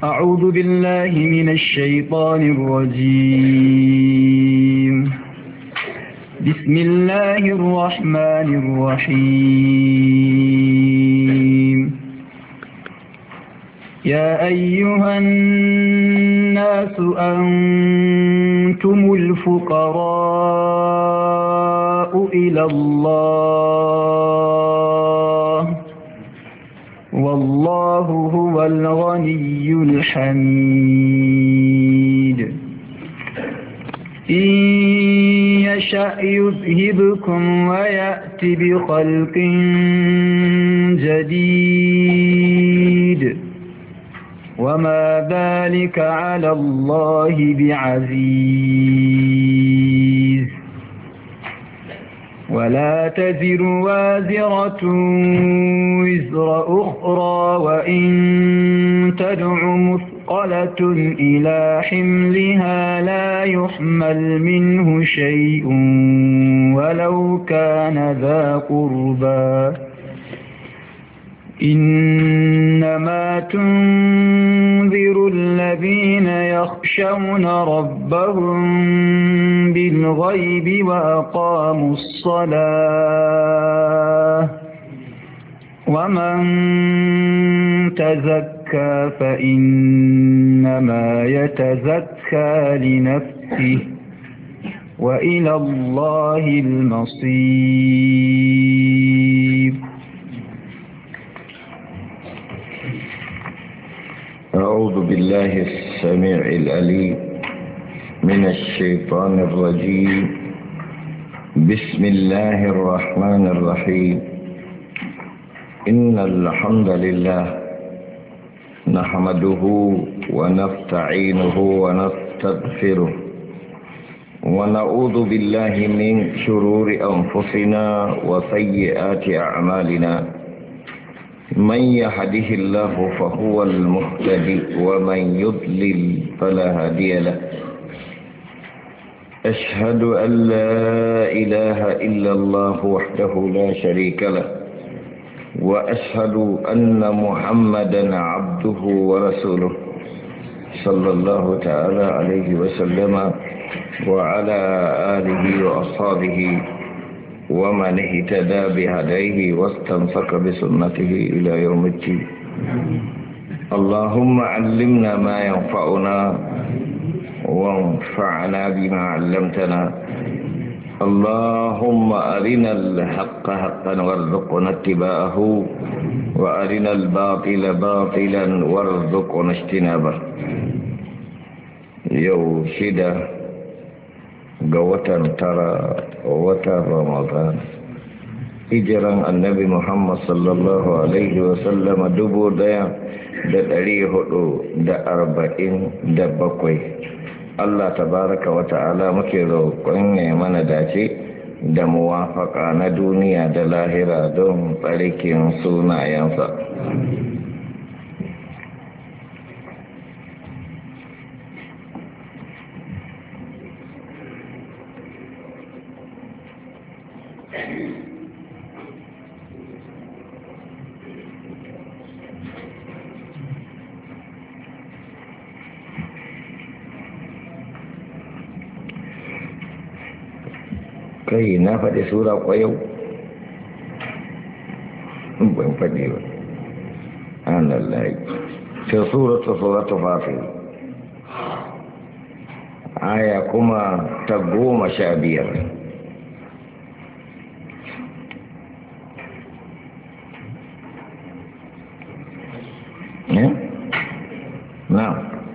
أعوذ بالله من الشيطان الرجيم. بسم الله الرحمن الرحيم. يا أيها الناس أنتم الفقراء إلى الله والله هو الغني الحميد. إن يشأ يذهبكم ويأت بخلق جديد وما ذلك على الله بعزيز. ولا تزر وازرة وزر أخرى وإن تدع مثقلة إلى حملها لا يحمل منه شيء ولو كان ذا قربى. إنما تنذر الذين يخشون ربهم بالغيب وأقاموا الصلاة ومن تزكى فإنما يتزكى لنفسه وإلى الله المصير. أعوذ بالله السميع العليم من الشيطان الرجيم. بسم الله الرحمن الرحيم. إن الحمد لله نحمده ونستعينه ونستغفره ونعوذ بالله من شرور أنفسنا وسيئات أعمالنا. من يهده الله فهو المهتدي ومن يضلل فلا هادي له. أشهد أن لا إله إلا الله وحده لا شريك له وأشهد أن محمدا عبده ورسوله صلى الله تعالى عليه وسلم وعلى آله وأصحابه ومن اهتدى بهديه واستمسك بسنته إلى يوم الدين. اللهم علمنا ما ينفعنا وانفعنا بما علمتنا. اللهم أرنا الحق حقا وارزقنا اتباعه وأرنا الباطل باطلا وارزقنا اجتنابه. يوشد ga watan tara watan Ramadan, hijiran annabi Muhammad sallallahu alaihi wasallam 1447. Allah tabaraka wa ta'ala muke roƙon ya mana dace da muwafaka na duniya da lahira don tsarkin sunayensa. Kai na faɗi sura ƙwayau? Ban faɗi ba. Anallahi. Sai suratu Fatir. Aya kuma ta 15. Na.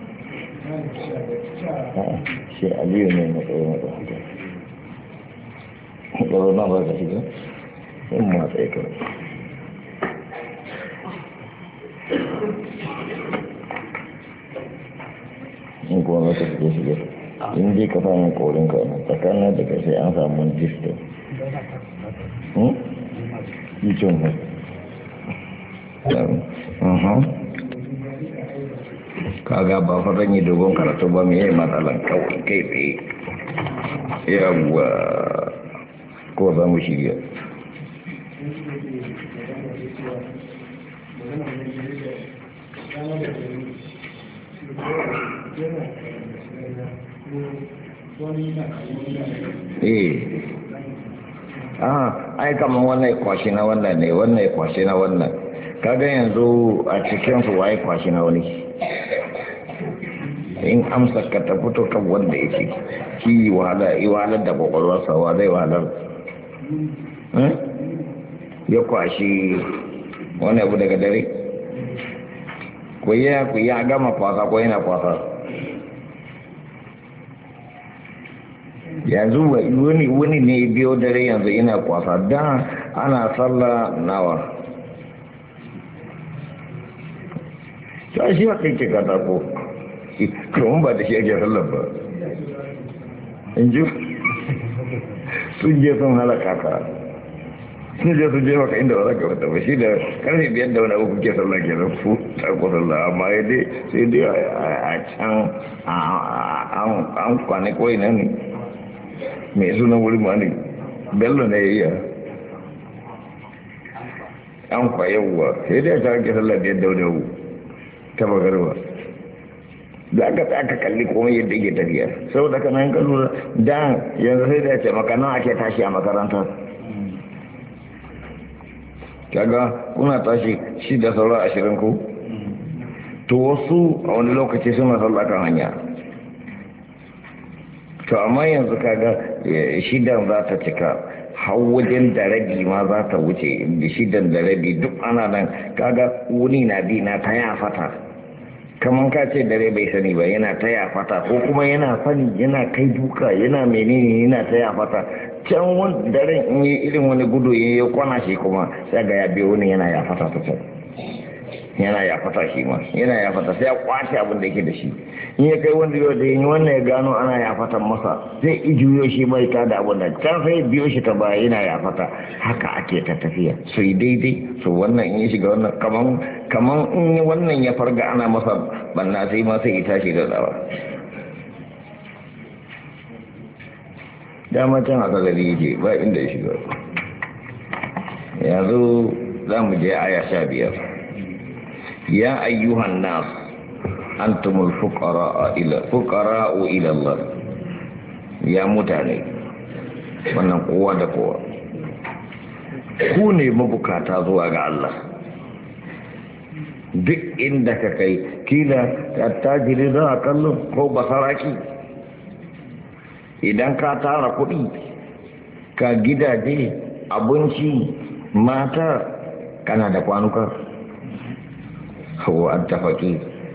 Shi Aliyu ne na tsaye na Kalau nak baca juga, semua saya kira. Ini gua nak terus juga. Ini kata yang korang kan, takkan ada kasi ang sama jisto. Icon. Kagak bapak ni dukung kalau coba mie matalan kau kepi. Ya Allah. Ko za mu shirya. ai kaman wannan kwashi na wannan ne, wannan kwashi na wannan. Kaga yanzu a cikin su waye kwashi na wani, in amsa ka ta fito kan wanda yake ki wahalar da kwakwalwarsa wa zai wahalar ya kwashi wani abu daga dare ku ya gama kwasa ko yana kwasa. Yanzu wani ne biyo dare yanzu ina kwasa, da ana sallah nawa ta shi haka ke katako kuma ba da shi ake sallar ba in ji sun je sun halaka ka, sun je sun je maka inda ba za ka wata ba shi da karfe biyar da wani abu kuke sallah ke nan fu tako sallah, amma ya dai sai dai a can an kwane kawai nan ne mai suna wuri ma ne bello na yayya an kwayewa sai dai a can ake sallah biyar da wani abu ta magarba da aka kalli komai yadda yake tafiya saboda kana yin kalura da yanzu sai da ya ce maka nan ake tashi a makarantar kaga kuna tashi shi da saura 20 ku to wasu a wani lokaci suna sallah kan hanya, to amma yanzu kaga shidan za ta cika har wajen da rabi ma za ta wuce da shidan da rabi duk ana nan kaga wuni na bi na ta ya fata kaman ka ce dare bai sani ba yana ta ya fata ko kuma yana sani yana kai duka yana menene yana ta ya fata can wani daren in yi irin wani gudu ya kwana shi kuma sai ga ya biyo wani yana ya fata ta can yana ya fata shi ma yana ya fata sai ya kwace abin da yake da shi in ya kai wanda yau da yi wannan ya gano ana ya fatan masa zai ijuyo shi mai ta da abin da can sai biyo shi ta baya yana ya fata haka ake ta tafiya su yi daidai su wannan in ya shiga wannan kaman in wannan ya farga ana masa banna sai ma sai ya tashi da tsawa dama can haka gari yake ba inda ya shiga. Yanzu za mu je aya 15. Ya ayyuhan nas antumul fuqara'u ila Allah. Ya mutane wannan kowa da kowa ku ne mabukata zuwa ga Allah. Duk inda ka kai kila attajiri za a kallo ko basaraki, idan ka tara kuɗi ka gidaje abinci mata kana da kwanuka hawa an tafaki,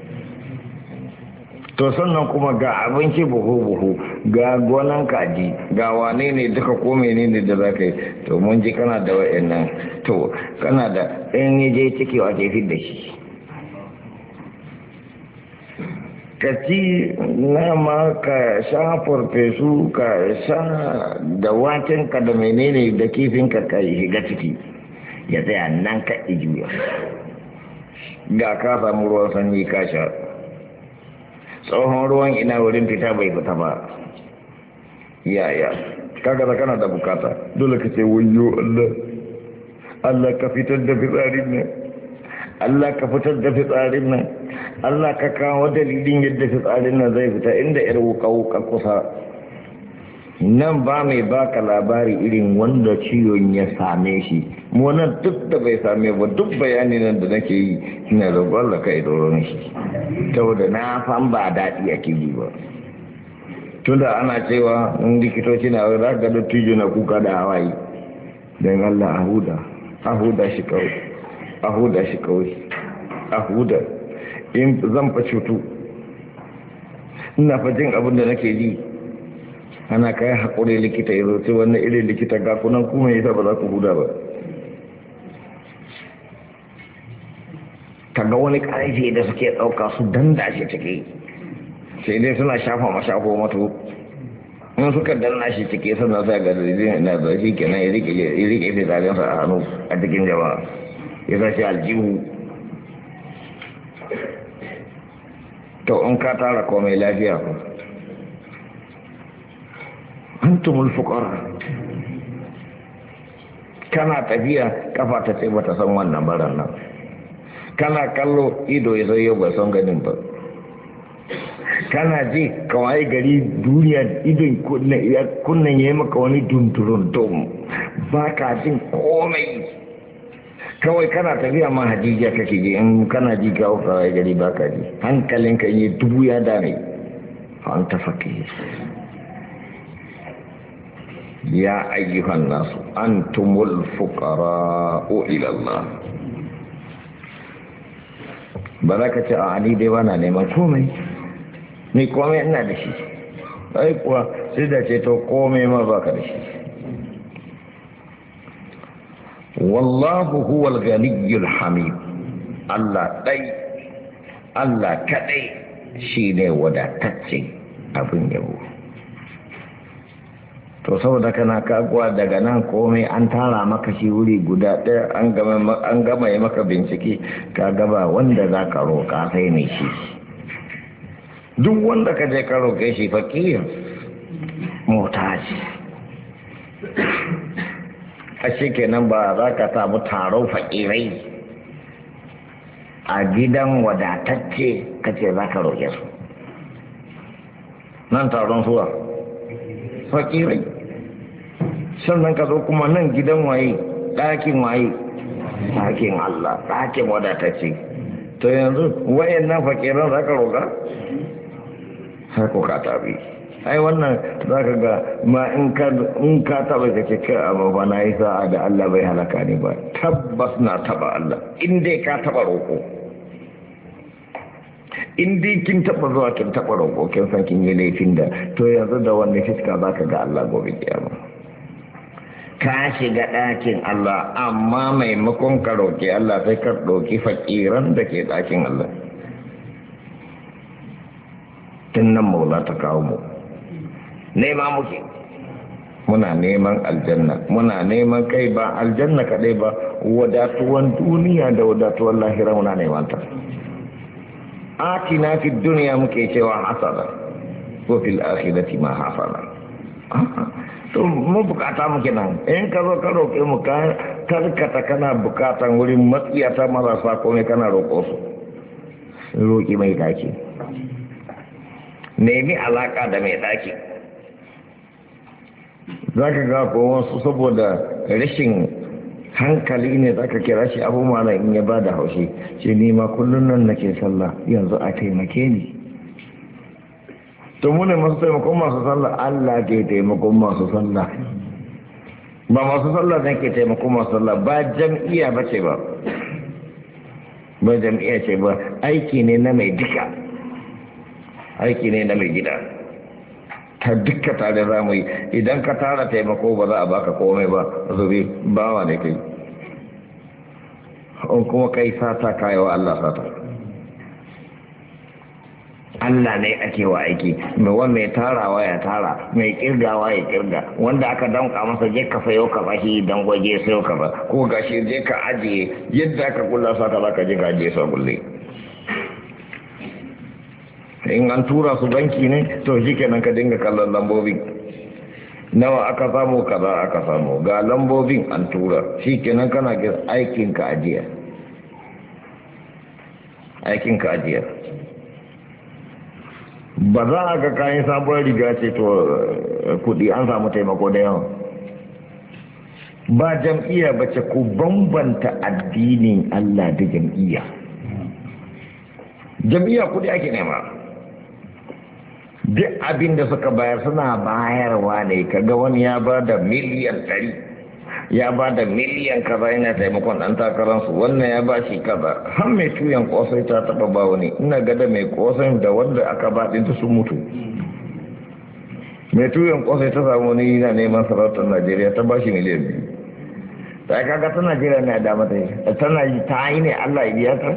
to sannan kuma ga abinci buhu-buhu ga gonan kaji ga wane ne duka ko menene da za ka yi, to mun ji kana da wa'annan, to kana da ɗan yaje ciki a jefi da shi ka ci nama ka sha farfesu ka sha da wakenka da menene da kifinka ka shiga ciki ya tsaya nan ka ijuya ga ka samu ruwan sanyi ka sha tsohon ruwan ina wurin fita bai fita ba yaya kaga da kana da bukata dole ka ce wayo Allah ka fitar da fitsarin nan, Allah ka fitar da fitsarin nan, Allah ka kawo dalilin yadda fitsarin nan zai fita inda yar wuka kusa. Nan ba mai baka labari irin wanda ciwon ya same shi, mu nan duk da bai same ba duk bayani nan da nake yi ina roƙon Allah ka idoron shi, saboda na san ba daɗi ake yi ba. Tunda ana cewa in likitoci na za ka ga dattijo na kuka da hawaye, don Allah a huda shi kawai in zan fa cutu ina fa jin abin da nake ji ana kai haƙuri likita ya zo ce wannan irin likita ga kunan kuma yasa ba za ku huda ba. Kaga wani ƙarfi da suke ɗauka su danda shi ciki sai dai suna shafa mashafo mato in suka danna shi ciki sannan sai ga dalilin na da shi kenan ya rike fitsarinsa a hannu a cikin jama'a ya sa shi aljihu. To in ka tara komai lafiya ku antumul fuqara, kana tafiya kafa ta ce bata san wannan baran nan, kana kallo ido ya zo yau ba san ganin ba, kana ji kawai gari duniya idon kunnen ya yi maka wani dunturun dom ba ka jin komai kawai kana tafiya ma hajijiya kake ji in kana ji kawo kawai gari ba ka ji hankalinka yi dubu ya dame an tafaki ya ayyuhan nasu antumul fuqara'u ila Allah ba za ka ce a ni dai bana neman komai ni komai ina da shi ai kuwa sai da ce to komai ma baka da shi wallahu huwal ghaniyyul hamid Allah kadai shine wadatacce abin yabo to saboda kana kaguwa daga nan komai an tara maka shi wuri guda ɗaya an gama yi maka bincike ka gaba wanda za ka roƙa sai mai shi duk wanda ka je ka roƙe shi fakir motaji a shi kenan ba za ka samu taron fakirai a gidan wadatacce ka ce za ka roƙe su nan taron suwa fakirai sannan ka zo kuma nan gidan waye ɗakin waye ɗakin Allah ɗakin wadatacce to yanzu wayannan fakiran za ka roƙa har ko ka tabi ai wannan za ka ga ma in ka taba ka ce kai amma ba na yi sa'a da Allah bai halaka ni ba tabbas na taba Allah in dai ka taba roƙo in dai kin taba zuwa kin taba roƙo kin san kin yi laifin da to yanzu da wannan fiska za ka ga Allah gobe kiyama ka shiga ɗakin Allah amma maimakon ka roƙi Allah sai ka roƙi fakiran da ke ɗakin Allah tun nan maula ta kawo mu nema muke muna neman aljanna muna neman kai ba aljanna kaɗai ba wadatuwan duniya da wadatuwan lahira muna neman ta atina fi duniya muke cewa hasana ko fil akhirati ma hasana to mu bukata muke nan in ka zo ka roƙe mu ka karkata kana bukatan wurin matsiyata marasa komai kana roƙo su roƙi mai daki nemi alaka da mai daki za ka ga ko wasu saboda rashin hankali ne za ka kira shi abu mana in ya ba da haushi ce nima kullum nan nake sallah yanzu a taimake ni to mu ne masu taimakon masu sallah Allah ke taimakon masu sallah ba masu sallah ne ke taimakon masu sallah ba jam'iyya ba ce ba jam'iyya ce ba aiki ne na mai duka aiki ne na mai gida ta dukka tare za mu yi idan ka tara taimako ba za a baka komai ba zube bawa ne kai in kuma kai sata kayawa Allah sata Allah ne ake wa aiki mai tarawa ya tara mai kirgawa ya kirga wanda aka danka masa je ka sayo ka bashi dan gwaje sayo ka ba ko gashi je ka ajiye yadda ka kula sata za ka je ka ajiye sa kulle in an tura su banki ne to shi kenan ka dinga kallon lambobin nawa aka samu kaza aka samu ga lambobin an tura shi kenan kana ga aikinka ajiya ba za a ga kayan sabuwar riga ce to kudi an samu taimako da yawa ba jam'iyya ba ce ku bambanta addinin Allah da jam'iyya kudi ake nema duk abin da suka bayar suna bayarwa ne kaga wani ya ba da miliyan 100 ya ba da miliyan kaza yana taimakon ɗan takararsu wannan ya ba shi kaza har mai tuyan kosai ta taba ba wani ina gada mai kosai da wanda aka ba ɗin sun mutu mai tuyan kosai ta samu wani yana neman sarautar Najeriya ta ba shi miliyan 2 ta kaga ta Najeriya na da mata tana yi ta yi ne Allah ya biya ta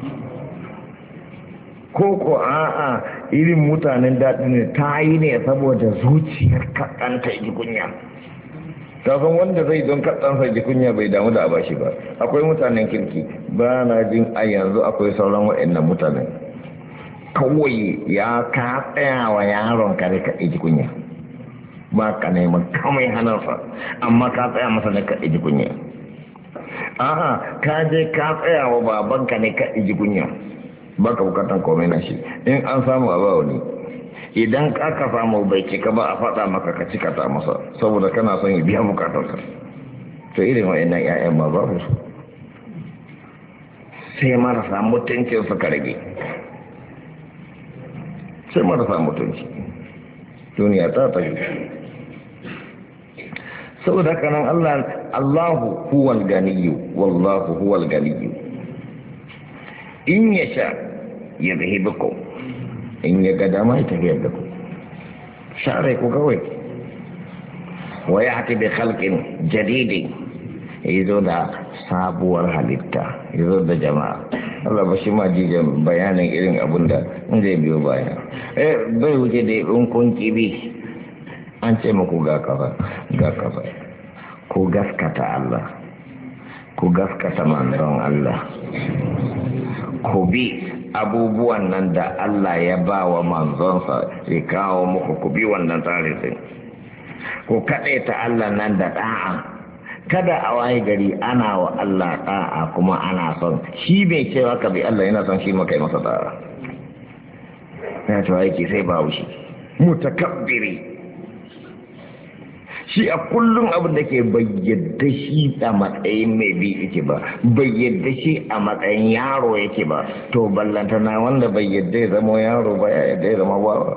ko a'a irin mutanen daɗi ne ta yi ne saboda zuciyar kaɗanta ji kunya kafin wanda zai don kaɗansa ji kunya bai damu da abashi ba akwai mutanen kirki ba na jin a yanzu akwai sauran waɗannan mutanen kawai ya ka tsaya wa yaron kare ka ji kunya ba ka neman kamai hannunsa amma ka tsaya masa ne ka ji kunya a'a ka je ka tsaya wa babanka ne ka ji kunya ba ka bukatan komai na shi in an samu a ba wani idan aka samu bai cika ba a faɗa maka ka cika ta masa saboda kana son ya biya bukatarka to irin wa'annan 'ya'yan ma babu su sai marasa mutuncin suka rage sai marasa mutunci duniya ta tafi saboda kanan Allahu huwal ganiyyu wallahu huwal ganiyyu in yasha yadhhibukum in ya ga dama ya tafiyar da ku share ku kawai wa ya'ti bi khalqin jadidin yazo da sabuwar halitta yazo da jama'a Allah ba shi ma jijan bayanin irin abun da zai biyo baya bai wuce da in kun kibi an ce muku ga kafa ku gaskata Allah ku gaskata manzon Allah ku bi abubuwan nan da Allah ya ba wa manzonsa ya kawo muku ku bi wannan tsarin ku kaɗaita Allah nan da ɗa'a kada a waye gari ana wa Allah ɗa'a kuma ana son shi bai cewa ka bi Allah yana son shi maka yi masa ɗa'a ya ce aiki sai ba wushi mutakabbiri shi a kullum abin da ke bayyada shi a matsayin mai bi yake ba bayyada shi a matsayin yaro yake ba to ballantana wanda bayyada ya zama yaro ba ya yadda ya zama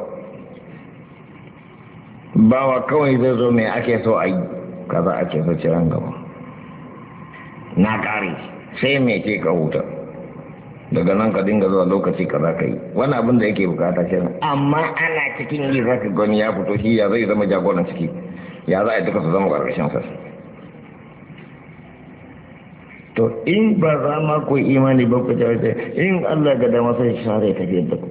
bawa kawai zai zo mai ake so a yi kaza ake so ciran gaba na ƙari sai mai ce ka huta daga nan ka dinga zuwa lokaci kaza ka yi wani abin da yake bukata shi amma ana cikin yi za ka gani ya fito shi ya zai zama jagoran ciki ya za a yi duka su zama ƙarƙashin sa to in ba za ma ku imani ba ku jarta in Allah ga dama sai share ta fiye da ku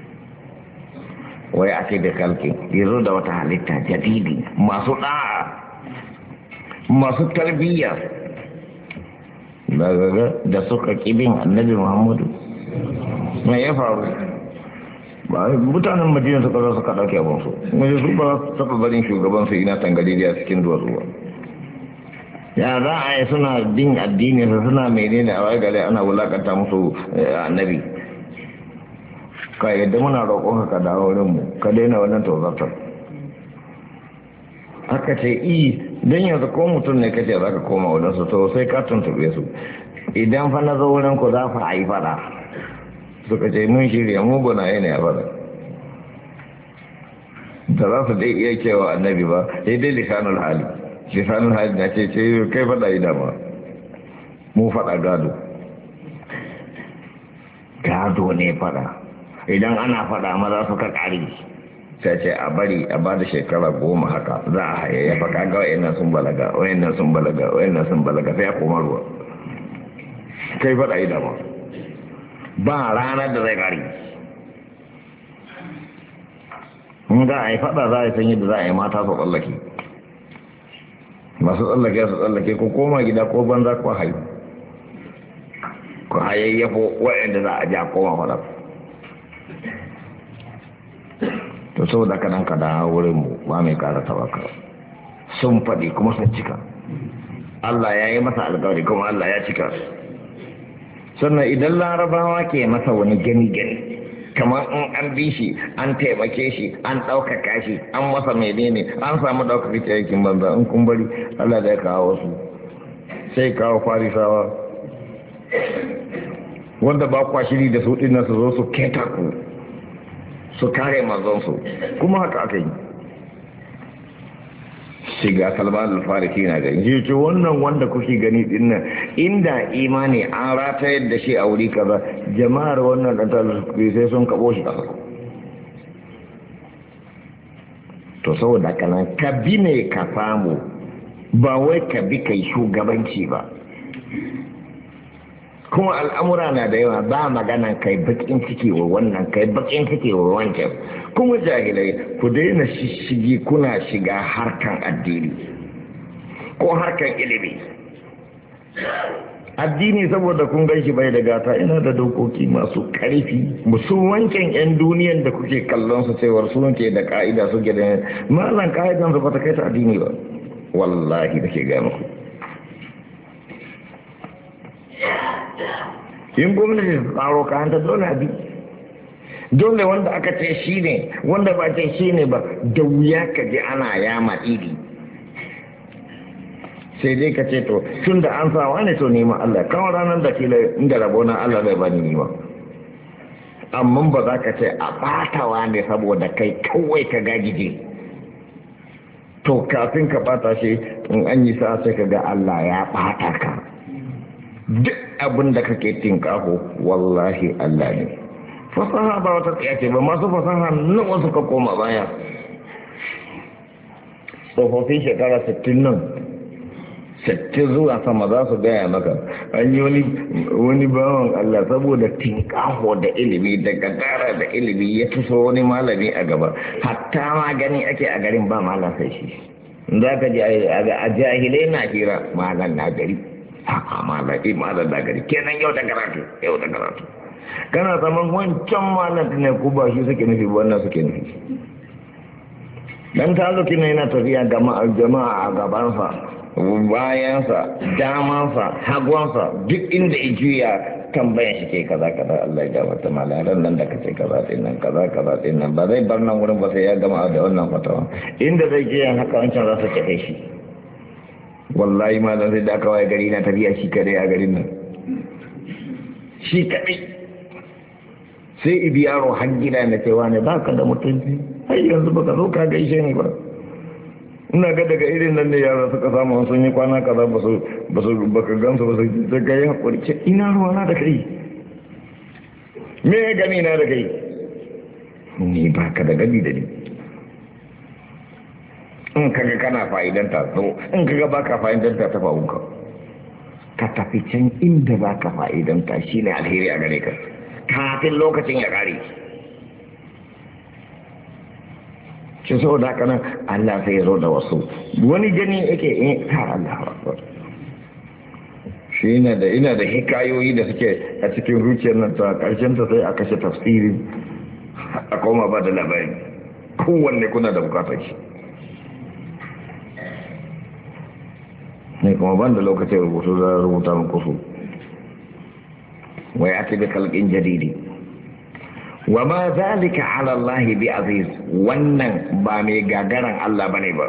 wai ake da kalki yazo da wata halitta jadidi masu da'a masu tarbiyya daga da suka kibin annabi Muhammadu mai ya faru ba mutanen Madina suka zo suka dauke abin su kuma su ba su taba barin shugaban su ina tangaliliya cikin duwatsu ba ya za a yi suna bin addini suna menene a wai gare ana wulakanta musu annabi ka yadda muna roƙon ka dawo wurin mu ka daina wannan tozartar aka ce don yanzu ko mutum ne kace za ka koma wurin su to sai ka tuntube su idan fa na zo wurin ku za fa a yi fada suka ce mun shirya mu guna ne a fada da za su dai iya cewa annabi ba sai dai lisanul hali na ce kai fada yi dama mu fada gado ne fada idan ana fada maza suka kare sai ce a bari a ba da shekara 10 haka za a hayayyafa kaga wayannan sun balaga sai ya koma ruwa kai fada yi dama ba ranar da zai kare in za a yi fada za a yi sanyi da za a yi mata su tsallake masu tsallake ko koma gida ko banza ko hayu ko hayayyafo wa'anda za a ja koma fada to saboda kanan ka da wurin mu ba mai kara tabaka sun faɗi kuma sun cika Allah ya yi masa alƙawari kuma Allah ya cika sannan idan larabawa ke masa wani gani kamar in an bi shi an taimake shi an ɗaukaka shi an masa menene an samu ɗaukaka cikin banza in kun bari Allah zai kawo su sai kawo farisawa wanda ba kwa shiri da su ɗin su zo su keta ku su kare manzonsu kuma haka aka yi shiga Salman al-Farisi na gani shi ce wannan wanda kuke gani din nan inda imani an ratayar da shi a wuri kaza jama'ar wannan dan talaka sai sun kabo shi kasa to saboda kana ka bi ne ka samu ba wai ka bi kai shugabanci ba kuma al'amura na da yawa ba magana kai bakin ciki wa wannan kai bakin ciki wa wancan kuma jahilai ku daina shishigi kuna shiga harkan addini ko harkan ilimi addini saboda kun ganshi bai da gata ina da dokoki masu karfi musu wancan yan duniyan da kuke kallon su cewar su ke da ka'ida su ke da malan ka'idan su ba ta kai ta addini ba wallahi da ke ga muku in gwamnati ta tsaro ka hanta dole abi dole wanda aka ce shi ne wanda ba ce shi ne ba da wuya ka je ana yama iri sai dai ka ce to tun da an sawa ne to neman Allah kawai ranar da kila inda rabona Allah bai bani nima amma ba za ka ce a batawa ne saboda kai kawai ka gagije to kafin ka bata shi in an yi sa sai ka ga Allah ya bata ka duk abin da kake tinkaho wallahi Allah ne fasaha ba wata tsaya ce ba masu fasaha nawa suka koma baya tsofaffin shekara 60 nan 60 zuwa sama za su gaya maka an yi wani bawan Allah saboda tinkaho da ilimi da gadara da ilimi ya tuso wani malami a gaba hatta ma gani ake a garin ba malam sai shi za ka ji a jahilai na hira malam na gari haka malam na gari kenan yau da karatu kana saman wancan malam ne ko ba shi suke nufi wannan suke nufi dan talukin yana tafiya jama'a a gabansa bayansa damansa hagonsa duk inda ya juya tambayan shi ke kaza Allah ya gafarta malaran nan da kace kaza din nan ba zai bar nan wurin ba sai ya gama da wannan fatawa inda zai je haka wancan za su tafi shi wallahi malam sai da kawai gari na tafiya shi kadai a garin nan shi kadai sai ibi yaro har gida na cewa ne baka da mutunci har yanzu baka zo ka gaishe ni ba ina ga daga irin nan ne yara suka samu sun yi kwana kaza baka gansu ba su ga yi haƙuri ce ina ruwa na da kai me ya gani na da kai ni ba ka da gani da ni in kaga kana fa'idanta so in kaga ba ka fa'idanta ta fa'unka ka tafi can inda ba ka fa'idanta shi ne alheri a gare ka kafin lokacin ya ƙare shi sau da haka nan Allah sai zo da wasu wani gani yake in ta Allah akbar shi ina da hikayoyi da suke a cikin zuciyar nan ta karshen ta sai a kashe tafsiri a koma ba da labari kowanne kuna da bukatar shi ne kuma ban da lokacin rubutu za a rubuta muku su wai ake da kalkin jaridi wa ma zalika ala Allah bi aziz wannan ba mai gagaran Allah bane ba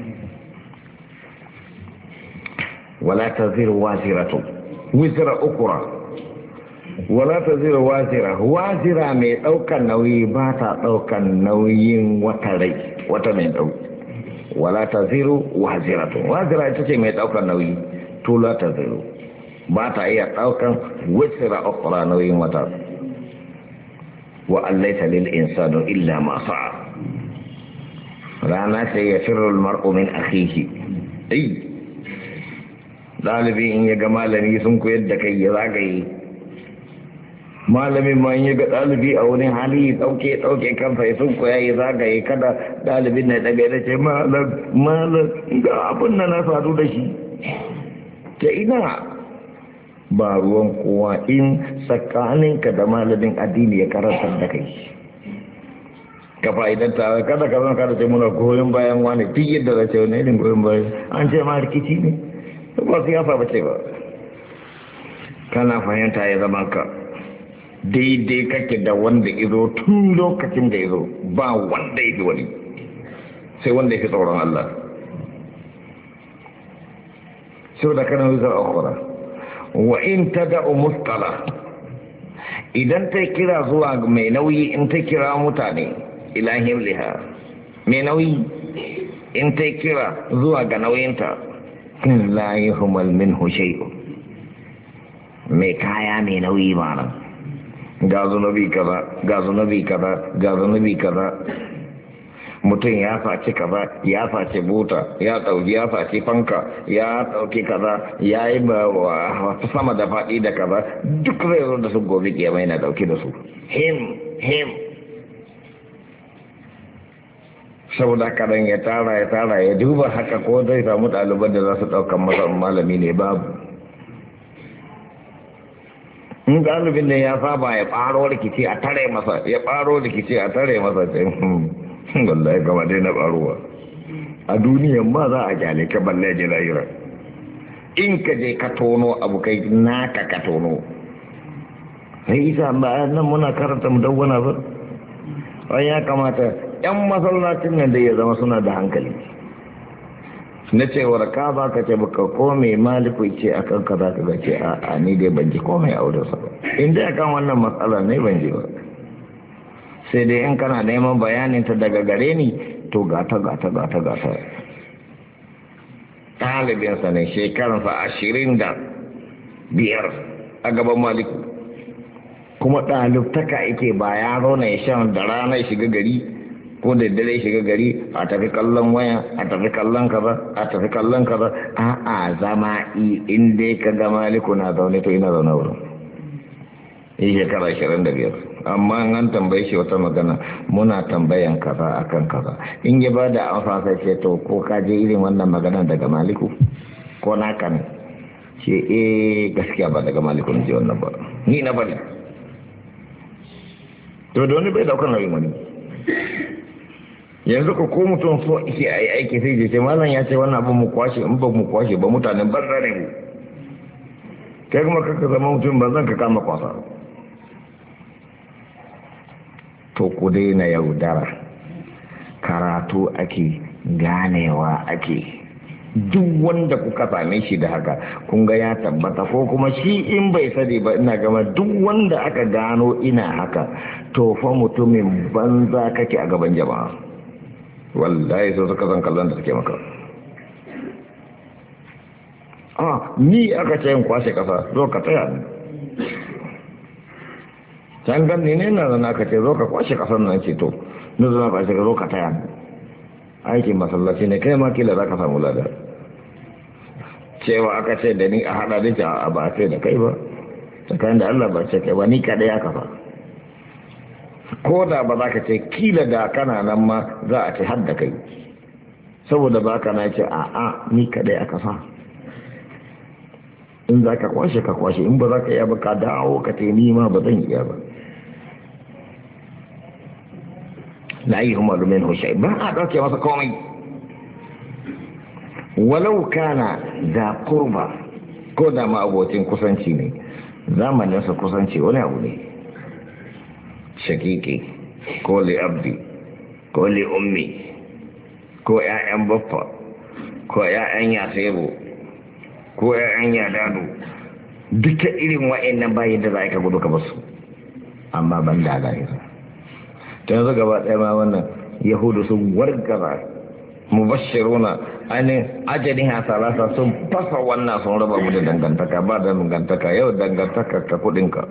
wala taziru waziratu wizra ukra wala taziru wazira mai daukan nauyi ba ta daukan nauyin wata rai wata mai dauki wala taziru waziratu wazira ita ce mai daukan nauyi to la taziru ba ta iya daukan wizra ukra nauyin wata وأن ليس للإنسان إلا ما سعى رانا سيفر المرء من أخيه أي ɗalibi in ya ga malami sun koyar da kai ya zagaye malamin ma in ya ga ɗalibi a wani hali ɗauke kansa ya sun koya ya zagaye kada ɗalibin na daga da ce malam ga abin da na sadu da shi ta ina ba ruwan kowa in tsakaninka da malamin addini ya karantar da kai ka fa'idanta kada ka zama kada ce muna goyon bayan wani duk yadda da ce wani irin goyon bayan an ce ma rikici ne ba siyasa ba ce ba kana fahimta ya zama ka daidai kake da wanda izo tun lokacin da izo ba wanda ya fi wani sai wanda ya fi tsoron Allah sau da kanan wuzar akwara wa in ta da'u muskala idan ta kira zuwa mai nauyi in ta kira mutane ilahim liha mai nauyi in ta kira zuwa ga nauyinta la yuhmal minhu shay'un mai kaya mai nauyi ba nan ga zunubi kaza mutum ya faci kaza ya faci buta ya faci fanka ya dauki kaza ya yi sama da faɗi da kaza duk zai zo da su gobe kiyama yana dauki da su him saboda kadan ya tara ya duba haka ko zai samu ɗaliban da za su ɗaukan masa malami ne babu in ɗalibin ne ya saba ya ɓaro rikici a tare masa wallahi gama dai na ɓaruwa a duniyan ma za a kyale ka balle ji lahira in ka je ka tono abu kai naka ka tono sai isa ba nan muna karanta mudawwana ba wai ya kamata yan masallacin nan da ya zama suna da hankali na cewar ka ba ka ce baka kome maliku ce akan ka za ka ga ce a ni dai ban ji komai a wurinsa ba in dai akan wannan matsala ne ban ji ba sai dai in kana neman bayanin ta daga gare ni to gata ɗalibinsa ne shekaransa 25 a gaban maliku kuma ɗalibtaka ake ba yaro na ya shan da rana ya shiga gari ko da dare shiga gari a tafi kallon waya a tafi kallon kaza a zama in dai ka ga maliku na zaune to ina zaune wurin yi shekara 25 amma an tambaye shi wata magana muna tambayan kaza akan kaza in ya ba da amsa sai ce to ko ka je irin wannan magana daga maliku ko naka ne ce gaskiya ba daga maliku ne je wannan ba ni na bari to da wani bai daukar nauyin wani yanzu ko mutum so yake a yi aiki sai ce malam ya ce wannan abin mu kwashe in ba mu kwashe ba mutanen banza ne mu kai kuma kaka zama mutum banzan ka kama kwasa to ku daina yaudara karatu ake ganewa ake duk wanda kuka same shi da haka kun ga ya tabbata ko kuma shi in bai sani ba ina gama duk wanda aka gano ina haka to fa mutumin banza kake a gaban jama'a wallahi sai suka san kallon da suke maka ni aka ce yin kwashe kasa zo ka tsaya ni can ganni ne na zana aka ce zo ka kwashe kasar nan ce to na zana kwashe ka zo ka taya ni aikin masallaci ne kai ma kila za ka samu lada cewa aka ce da ni a hada da a ba ce da kai ba tsakanin da Allah ba ce kai ba ni kadai aka fa ko da ba za ka ce kila da kana nan ma za a ce har da kai saboda ba ka na ce a'a ni kadai aka fa in za ka kwashe ka kwashe in ba za ka iya ba ka dawo ka ce ni ma ba zan iya ba la yi umaru min hushai ba a ɗauke masa komai walau kana da kurba ko da ma abocin kusanci ne zamaninsa kusanci wani abu ne shakiki ko li abdi ko li ummi ko 'ya'yan baffa ko 'ya'yan yasebo ko 'ya'yan yadado duka irin wa'annan bayan da za ka gudu ka basu amma ban da lahira ta yanzu gaba ɗaya ma wannan yahudu sun wargaza mubashiruna ainihin ajalin hasalasa sun fasa wannan sun raba mu da dangantaka ba da dangantaka yau dangantaka ka kudinka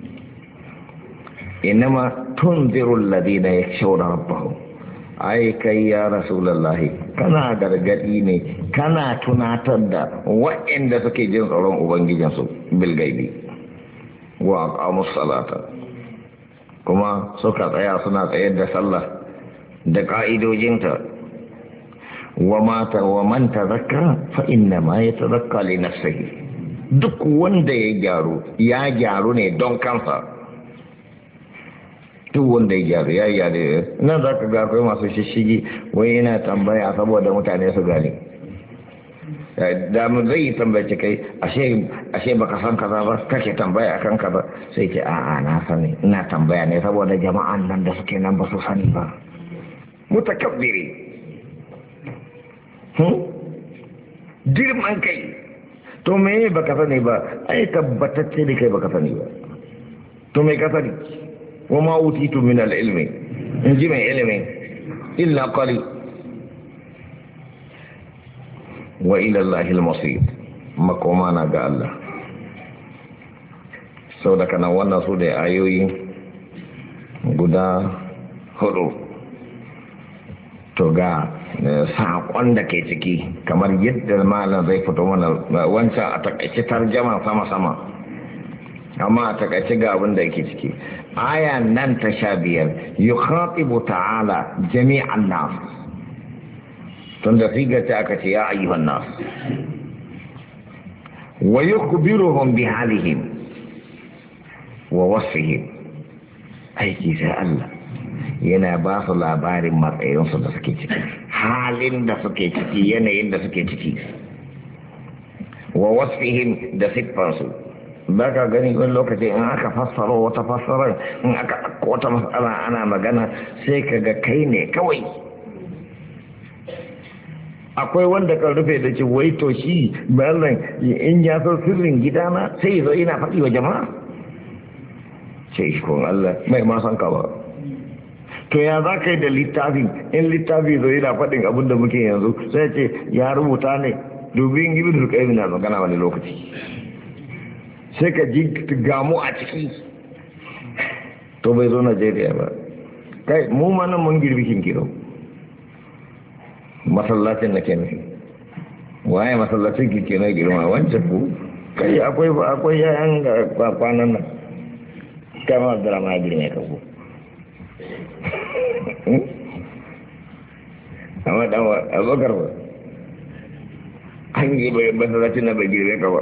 inama tunzirul ladina yakshawna rabbahum ai kai ya rasulullahi kana gargadi ne kana tunatar da waɗanda suke jin tsoron ubangijinsu bil gaibi wa aqamus salata kuma suka tsaya suna tsayar da sallah da ka'idojinta wa man tazakka fa inna ma yatazakka li nafsihi duk wanda ya gyaru ne don kansa duk wanda ya gyaru nan za ka ga akwai masu shishigi wai yana tambaya saboda mutane su gane da mu zai tambaye kai ashe baka san kaza ba kake tambaya akan kaza sai ce a'a na sani ina tambaya ne saboda jama'an nan da suke nan ba su sani ba mutakabbiri girman kai to me baka sani ba ai tabbatacce da kai baka sani ba to me ka sani wa ma utitu min al-ilmi in ji mai ilimin illa qalil wa ila Allah al-masir makoma na ga Allah sau da kana wannan su da ayoyi guda 4 to ga saƙon da ke ciki kamar yadda malam zai fito mana wancan a takaice tarjama sama-sama amma a takaice ga abin da yake ciki aya nan ta 15 yukhatibu ta'ala jami'an nas tunda figa ta aka ce ya ayyuhan nas wa yukhbiruhum bi halihim wa wasfihim aiki sai Allah yana ba su labarin matsayinsu da suke ciki halin da suke ciki yanayin da suke ciki wa wasfihim da siffarsu ba ka gani wani lokaci in aka fassara wata fassarar in aka ɗauko wata matsala ana magana sai ka ga kai ne kawai. Akwai wanda kan rufe da ce wai to shi bayan in ya san sirrin gidana sai zo ina faɗi wa jama'a ce shi kun Allah mai ma san ka ba. To ya za ka yi da littafin in littafi zo yana faɗin abin da muke yanzu sai ce ya rubuta ne dubin ibn Ruqayyim na magana wani lokaci sai ka ji gamu a ciki. To bai zo Najeriya ba kai mu ma nan mun girbi kinkiro masallacin na kenan waye masallacin kike na girma wancan ku kai akwai yayan kwanan nan kama drama ya girme ka ku amma dan abokar ba an yi bai masallacin na bai girme ka ba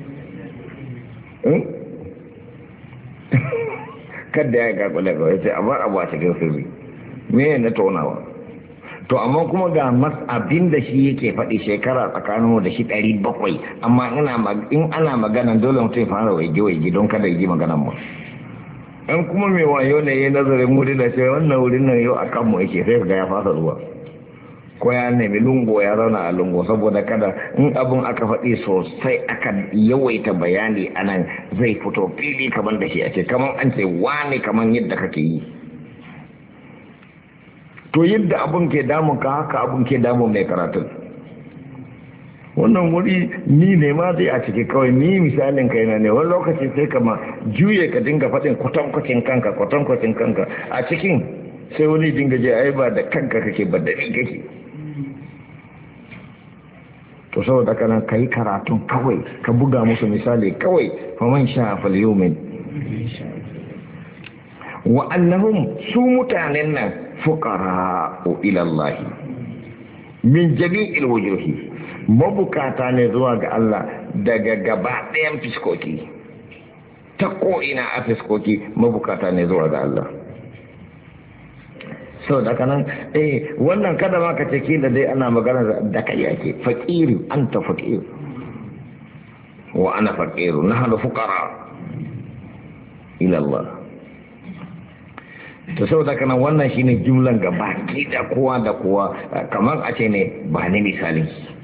kada ya kakule kawai sai a bar abu a cikin sirri me na tonawa. To amma kuma ga abin da shi yake faɗi shekara tsakanin da shi 700 amma in ana magana dole mutum fara waige don kada yi maganan mu. An kuma mai wayo ne ya nazarin wuri da ce wannan wurin nan yau a kanmu yake sai ga ya fasa zuwa. Ko ya nemi lungo ya zauna a lungo saboda kada in abin aka faɗi sosai aka yawaita bayani anan zai fito fili kamar da shi a ce kamar an ce wane kamar yadda kake yi. To yadda abun ke damun ka haka abun ke damun mai karatun. Wannan wuri ni ne ma zai a ciki kawai ni misalin kai na ne wani lokaci sai kama juye ka dinga faɗin kwatankwacin kanka a cikin sai wani dinga je ai ba da kanka kake ba da ni kake. To saboda kana kai karatun kawai ka buga musu misali kawai faman sha fal yumin wa annahum su mutanen nan fuqara'u ila Allah min jami'il wujuhi mabukata ne zuwa ga Allah daga gaba ɗayan fiskoki ta ko ina a fiskoki mabukata ne zuwa ga Allah. Sau da kanan wannan kada ma ka ce kila dai ana magana da kai yake faqiru anta faqiru wa ana faqiru nahnu fuqara ila Allah. To sau da kanan wannan shine jumlan gaba ki da kowa kamar a ce ne ba ni misali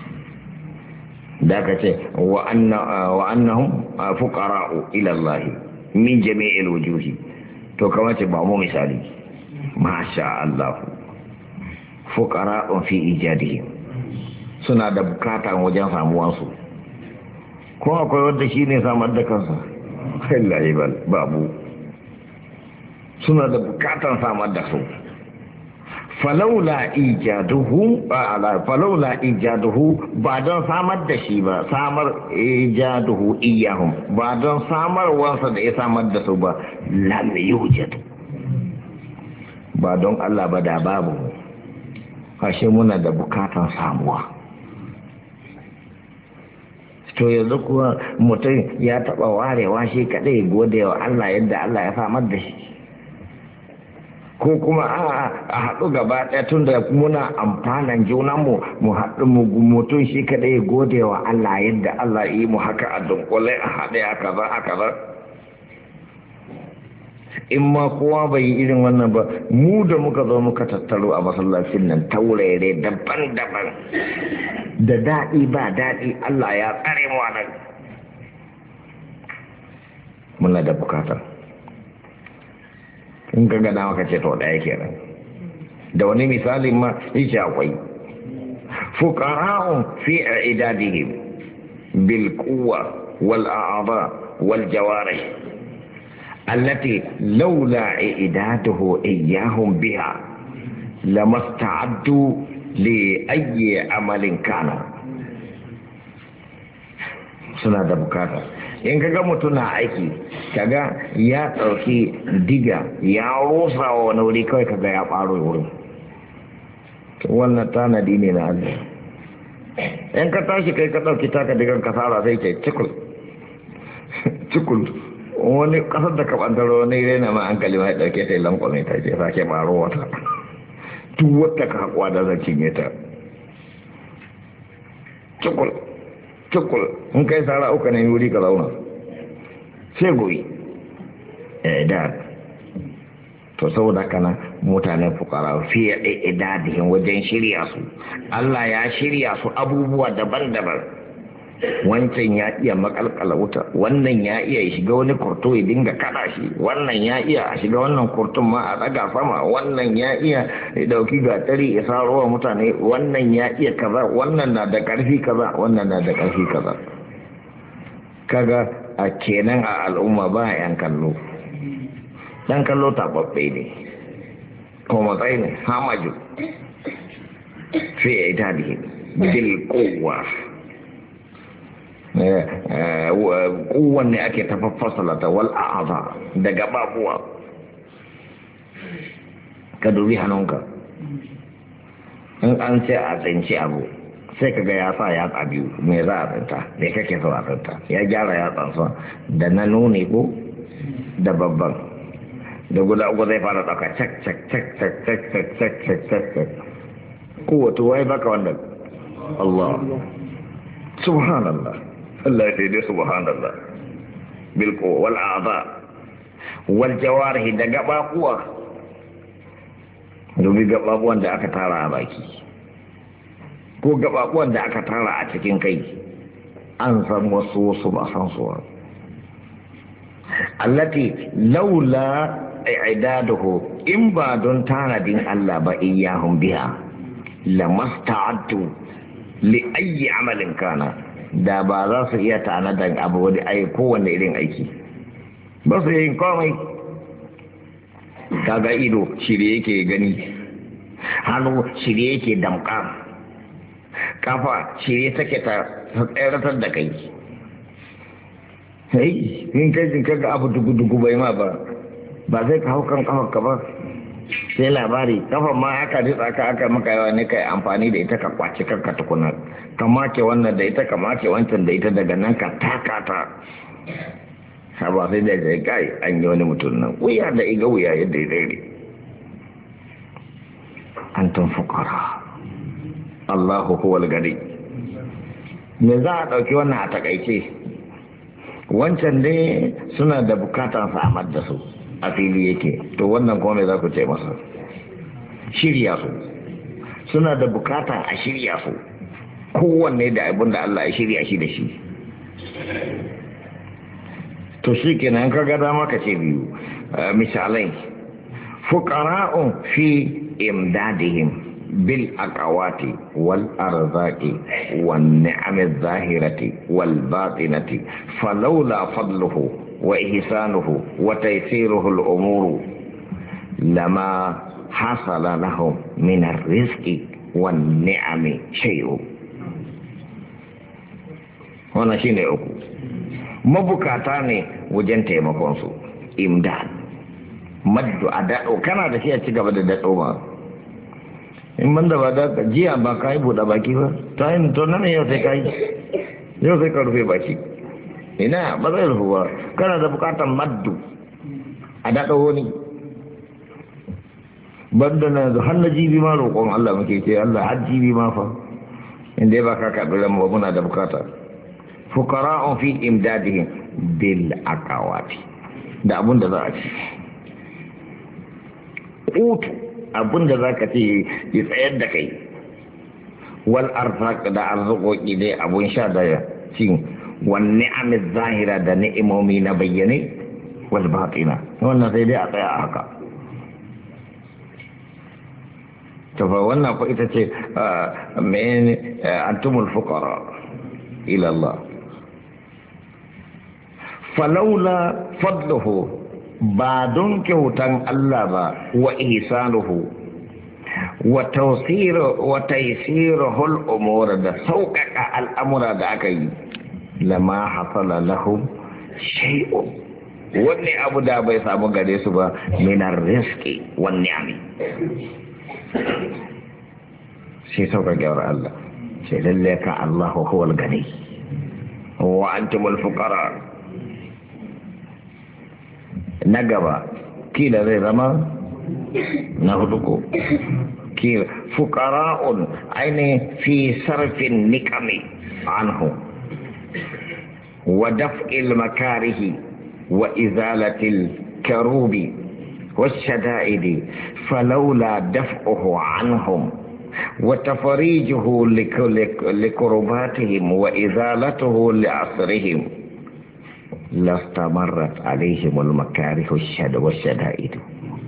da ka ce wa annahum fuqara'u ila Allah min jami'il wujuhi to kamar ce ba mu misali masha Allah fuqara'u fi ijadihim suna da bukata wajen samuwansu ko akwai wanda shine samar da kansa wallahi babu suna da bukatan samar da su falaula ijaduhu ba don samar da shi ba samar ijaduhu iyahum ba don samarwarsa da ya samar da su ba lam yujad ba don Allah ba da babu ashe muna da bukatan samuwa. To yanzu kuwa mutum ya taba warewa shi kadai gode wa Allah yadda Allah ya samar da shi ko kuma a haɗu gaba ɗaya tun da muna amfanan junanmu mu haɗu mutum shi kaɗai gode wa Allah yadda Allah yi mu haka a dunkule a haɗe a kaza in ma kowa bai yi irin wannan ba mu da muka zo muka tattaro a masallacin nan taurare daban-daban da daɗi ba daɗi Allah ya tsare mu nan muna da bukatar in ka gana maka ce to ɗaya kenan da wani misali ma yake akwai fuqara'un fi i'dadihim bil quwwa wal a'dha wal jawarih allati laula i'daduhu iyyahum biha lamasta'addu li ayyi amalin kana suna da bukata. In kaga mutum na aiki kaga ya ɗauki diga ya rusa wa wani wuri kawai kaga ya ɓaro wurin wannan tanadi ne na Allah. In ka tashi kai ka ɗauki taka digan kasara sai ke cikul wani ƙasar da ka ɓantaro wani rena ma an kalima ya ɗauke ta yi lankwame ta ce sake ɓaro wata duk wata ka haƙuwa da zan cinye ta cikul in kai tsara uka ne wuri ka zauna sai goyi da to saboda kana mutanen fukara fiye da idadihin wajen shirya su Allah ya shirya su abubuwa daban-daban wancan ya iya makalkala wuta wannan ya iya shiga wani kurto ya dinga kada shi wannan ya iya a shiga wannan kurtun ma a daga sama wannan ya iya dauki gatari ya saro wa mutane wannan ya iya kaza wannan na da karfi kaza wannan na da karfi kaza kaga a kenan a al'umma ba yan kallo dan kallo tababbe ne ko matsayi ne hamaju fiye ita da bil kowa kowanne ake tafaffasalata wal a'aza daga babuwa ka dubi hannunka in an ce a tsinci abu sai ka ga ya sa yatsa biyu me za a tsinta da kake so a tsinta ya gyara yatsansa da na nuni ko da babban da guda uku zai fara ɗauka cak cak cak cak cak cak cak cak cak cak kowace wai baka wannan Allah subhanallah Allah sai dai subhanallah bilko wal a'dha wal jawarih da gababuwa domin gababuwan da aka tara a baki ko gababuwan da aka tara a cikin kai an san wasu ba san su allati laula i'daduhu in ba don tanadin Allah ba iyahum biha lamasta'addu li ayyi amalin kana da ba za su iya tanadan abu wani kowanne irin aiki ba su yin komai kaga ido shirye yake gani hannu shirye yake damka kafa shirye take ta tsayaratar da kai in kai kaga abu dugu-dugu bai ma ba zai ka hau kan kafarka ba sai labari kafan ma aka ritsa ka aka maka yawa ne kai amfani da ita ka kwaci kanka tukuna ka make wannan da ita ka make wancan da ita daga nan ka taka ta ba sai da zai kai an yi wani mutum nan wuya da iga wuya yadda ya daidai an tun fukara Allahu huwal gari me za a ɗauki wannan a takaice wancan dai suna da bukatan samar da su a fili yake to wannan kuma za ku ce masa shirya su suna da bukatan a shirya su kowanne da abin da Allah ya shirya shi da shi to shi kenan ka ga dama ka ce biyu misalai fuqara'un fi imdadihim bil aqawati wal arzaqi wan ni'amiz zahirati wal batinati falawla fadluhu وإحسانه وتيسيره الأمور لما حصل لهم من الرزق والنعم شيء هنا شيء أكو مبكاتاني وجن تيمكونسو إمداد مد أداء كان هذا شيء أتشكى بدأ أوما in ban da ba da jiya ba ka yi buɗe baki ba ta yin to nan yau sai ka yi yau sai ka rufe baki ina ba zai rufu ba kana da bukatar maddu a daɗa wani banda na da har na jibi ma roƙon Allah muke ce Allah har jibi ma fa inda ba ka kaɗu da ba muna da bukata fukara'un fi imdadihim bil aqawati da abun da za a ci qutu abun da za ka ce ya tsayar da kai wal arzaq da arzuqoki dai abun sha da cin wan ni'amiz zahira da ni'imomi na bayyane wal batina wannan sai dai a tsaya a haka tafa wannan ko ita ce men antumul fuqara ila Allah falaula fadluhu ba don kyautan Allah ba wa ihsanuhu wa taysirul umur da sauƙaƙa al'amura da aka yi lama hasala lahum shay'un wani abu da bai samu gare su ba minar rizqi wan ni'ami sai sauƙaƙewar Allah sai lalle ka Allahu huwal gani wa antumul fuqara na gaba kila zai zama na hudu ko kila fuqara'un aini fi sarfin niqami anhu wa daf'il makarihi وإزالة الكروب والشدائد فلولا دفعه عنهم وتفريجه لكرباتهم وإزالته لعصرهم لاستمرت عليهم المكاره والشدائد.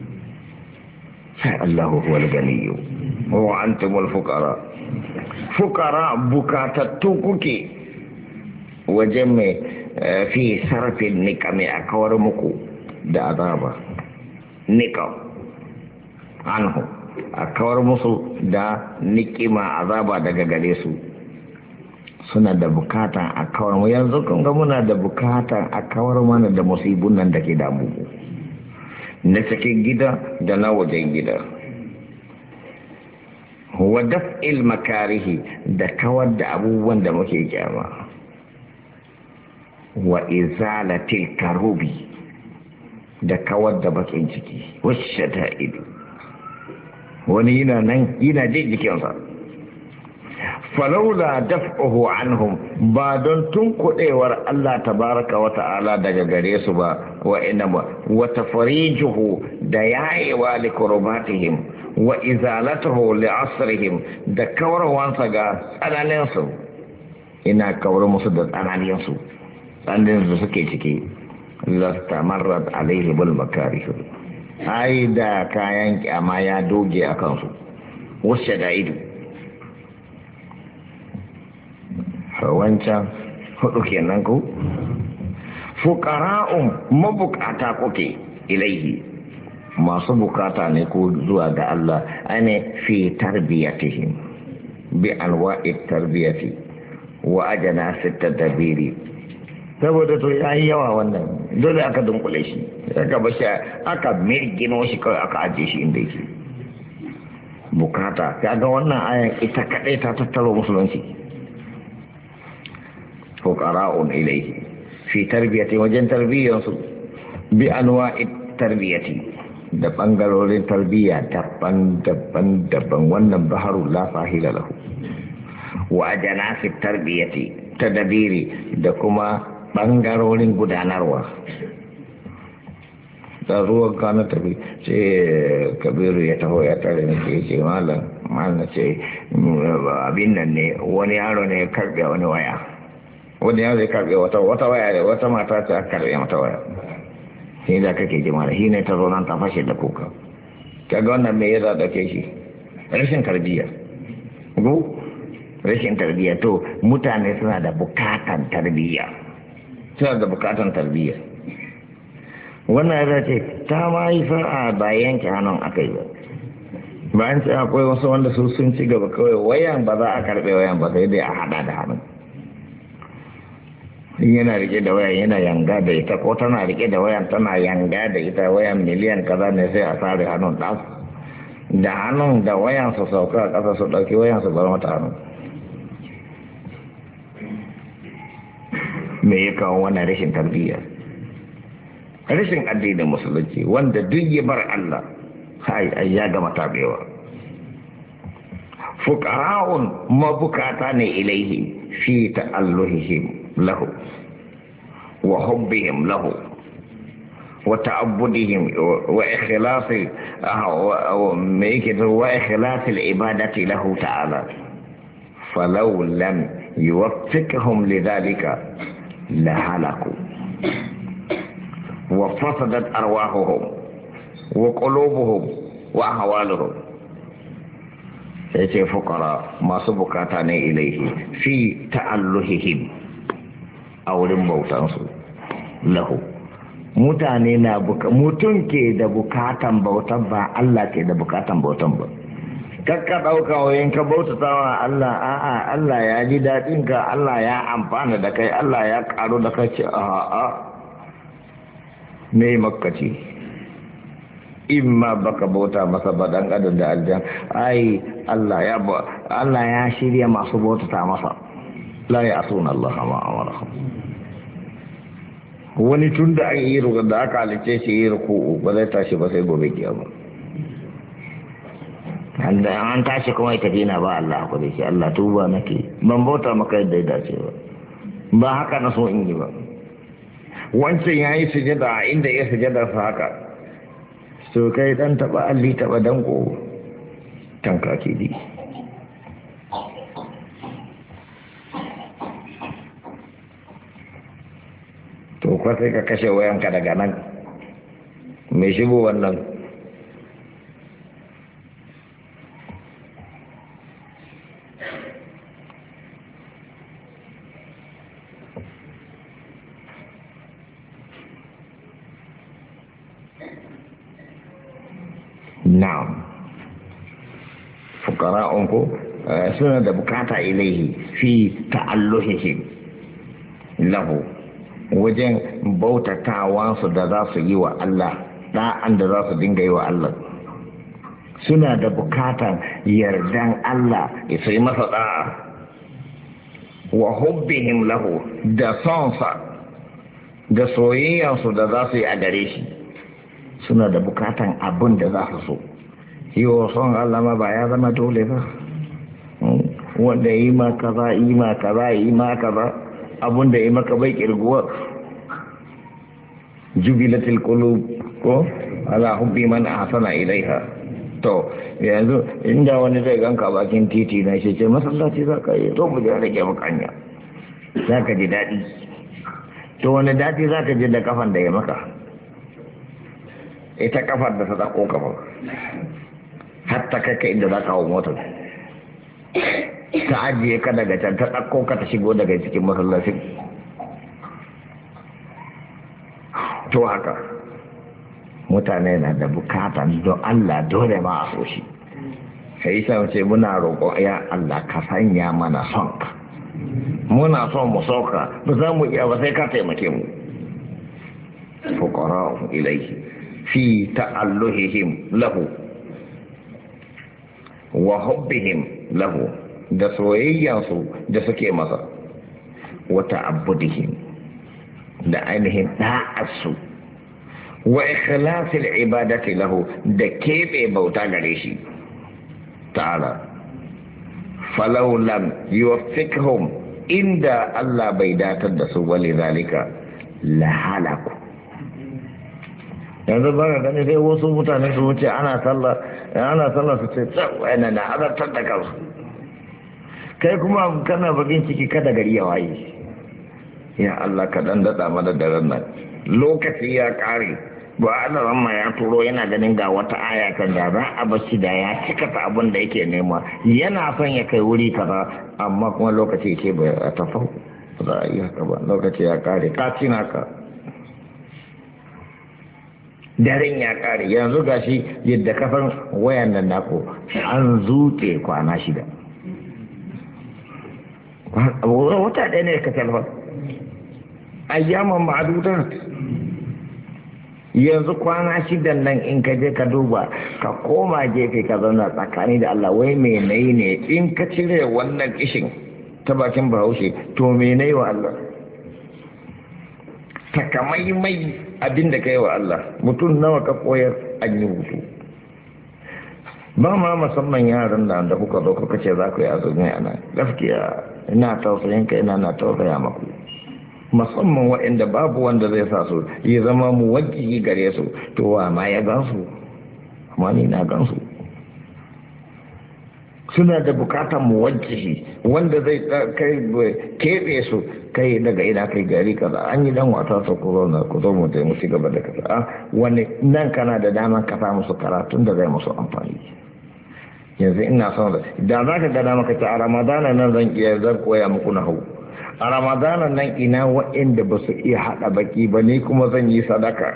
الله هو الغني وأنتم الفقراء. فقراء بكاتتوكك وجمع في صرف النكم أكورمكو دا عذابا نكم عنه أكورمسو دا نكما عذابا دا غاليسو. suna da bukatan a kawar mu yanzu kun ga muna da bukatan a kawar mana da musibun nan da ke damu na cikin gida da na wajen gida. Wa daf'il makarihi da kawar da abubuwan da muke kyama. Wa izalatil karubi da kawar da bakin ciki. Wacce ta ido wani yana nan yana jin jikinsa. Falaula daf'uhu anhum ba don tunkuɗewar Allah tabaraka wa ta'ala daga gare su ba wa inama wa tafrijuhu da yayewa li kurbatihim wa izalatuhu li asrihim da kawarwansa ga tsananin su ina kawar musu da tsananin su tsananin su suke ciki lastamarrat alaihi bil makarih ai da kayan kyama ya doge akan su wasu da ido. Wancan hudu kenan ku fuqara'un mabukata kuke ilaihi masu bukata ne ko zuwa ga Allah ane fi tarbiyatihim bi anwa'i tarbiyati wa ajnasi tadbiri. Saboda to yayi yawa wannan dole aka dunkule shi aka bashi aka mirgino shi kawai aka aje shi inda yake bukata. Kaga wannan ayan ita kadai ta tattaro musulunci. فقراء إليه في تربية وجن تربية بأنواع التربية دبن قالوا تربية دبن والنبهر لا فاهل له وأجناس التربية تدبير دكما بنقالوا قدانروا ruwan kana tafi sai kabiru ya taho ya tare ne ke ce malam ce abin nan ne wani yaro ne ya karbe wani waya wani ya zai karbe wata waya da wata mata ta karbe mata waya shi da kake ji mara shi ne ta zo nan ta fashe da kuka kaga wannan me ya da ke shi rashin tarbiyya go rashin tarbiyya. To mutane suna da bukatan tarbiyya wannan ya ce ta ma yi fara ba yanke hannun akai ba bayan ce akwai wasu wanda su sun ci gaba kawai wayan ba za a karbe wayan ba sai dai a hada da hannun. In yana rike da wayan yana yanga da ita ko tana rike da wayan tana yanga da ita wayan miliyan kaza ne sai a sare hannun ɗan da hannun da wayan su sauka a ƙasa su ɗauki wayan su bar mata hannun. Me ya kawo wannan rashin tarbiyya rashin addinin musulunci wanda duk ya bar Allah ai ya gama tabewa. Fuqara'un mabukata ne ilaihi fi ta'alluhihim lahu wa hubbihim lahu wa ta'abbudihim wa ikhlasi wa ikhlasi al-ibadati lahu ta'ala falau lam yuwaffiqhum lidhalika la halaku wa fasadat arwahuhum wa qulubuhum wa ahwaluhum. sai ce fukara masu bukata ne ilaihi fi ta'alluhihim a wurin bautansu lahu. Mutane na mutum ke da bukatan bautan ba Allah ke da bukatan bautan ba. Kakka ɗauka wayin ka bautata wa Allah a'a Allah ya ji daɗin ka Allah ya amfana da kai Allah ya ƙaru da kai ce a'a me makkaci imma baka bauta masa ba dan adam da aljan ai Allah ya shirya masu bautata masa la ya asuna Allah ma amarahum. Wani tun da an yi ruku da aka halice shi yi ruku ba zai tashi ba sai gobe kiyama. An tashi kuma ita dina ba Allah ku da shi Allah tuba nake ban bauta maka yadda ya dace ba haka na so in yi ba. wancan ya yi sujada inda ya sujada su haka so kai dan taba alli taba danko tanka ke di to kwasai ka kashe wayanka daga nan mai shigo wannan na'am fukara'unku suna da bukata ilaihi fi ta'alluhihim lahu wajen bautatawansu da za su yi wa Allah da'an da za su dinga yi wa Allah suna da bukatan yardan Allah ya sai masa da'a wa hubbihim lahu da sonsa da soyayyansu da za su yi a gare shi suna da bukatan abin da za su so yi wa son Allah ma ba ya zama dole ba wanda yi ma kaza yi ma kaza yi ma kaza abin da yi maka bai kirguwa jubilatil qulub ko ala hubbi man ahsana ilaiha to yanzu inda wani zai ganka bakin titi na shi ce masallaci za ka yi to mu je rage makanya za ka ji daɗi to wani daɗi za ka ji da kafan da ya maka ita kafar da ta tsako kafa hatta kai ka inda za ka hau motar ta ajiye ka daga can ta tsako ka ta shigo daga cikin masallacin to haka mutane na da bukatan don Allah dole ma a so shi sai sa ce muna roƙo ya Allah ka sanya mana son ka muna son mu sauka ba za mu iya ba sai ka taimake mu fuqara ilayhi fi ta'alluhihim lahu wa hubbihim lahu da soyayyansu da suke masa wa ta'abbudihim da ainihin da'arsu wa ikhlasil ibadati lahu da kebe bauta gare shi ta'ala falau lam yuwaffiqhum inda Allah bai datar da su wali zalika la halaku yanzu ba ka gani sai wasu mutane su wuce ana sallah su ce tsawai na azartar da kansu kai kuma kana bagin ciki kada gari ya waye ya Allah ka dan daɗa mana daren nan lokaci ya ƙare ba Allah ramma ya turo yana ganin ga wata aya kan da za a bashi da ya cika ta abin da yake nema yana son ya kai wuri kaza amma kuma lokaci ce bai a tafau za a yi haka ba lokaci ya ƙare ka cina ka daren ya kare yanzu gashi yadda kafan wayan nan nako an zuke kwana 6 wata ɗaya ne ka talfa ayyaman ma'aduda yanzu kwana 6 nan in ka je ka duba ka koma gefe ka zauna tsakani da Allah wai me nayi ne in ka cire wannan kishin ta bakin bahaushe to me nayi wa Allah takamaimai abin da ka yi wa Allah mutum nawa ka koyar an yi hutu ba ma musamman yaran da kuka zo kuka ce za ku yi azumi a nan gaskiya ina tausayin ka ina na tausaya maku musamman waɗanda babu wanda zai sa su ya zama mu wajibi gare su to wa ma ya gansu amma ni na gansu suna da bukatan mu wajibi wanda zai kai keɓe su kai daga ina kai gari kaza an yi dan wata su ku zo mu mu ci gaba da kaza wani nan kana da dama ka sa musu karatun da zai musu amfani yanzu ina son da za ka gada maka ta a ramadana nan zan koya muku na hau a ramadana nan ina waɗanda ba su iya haɗa baki ba ni kuma zan yi sadaka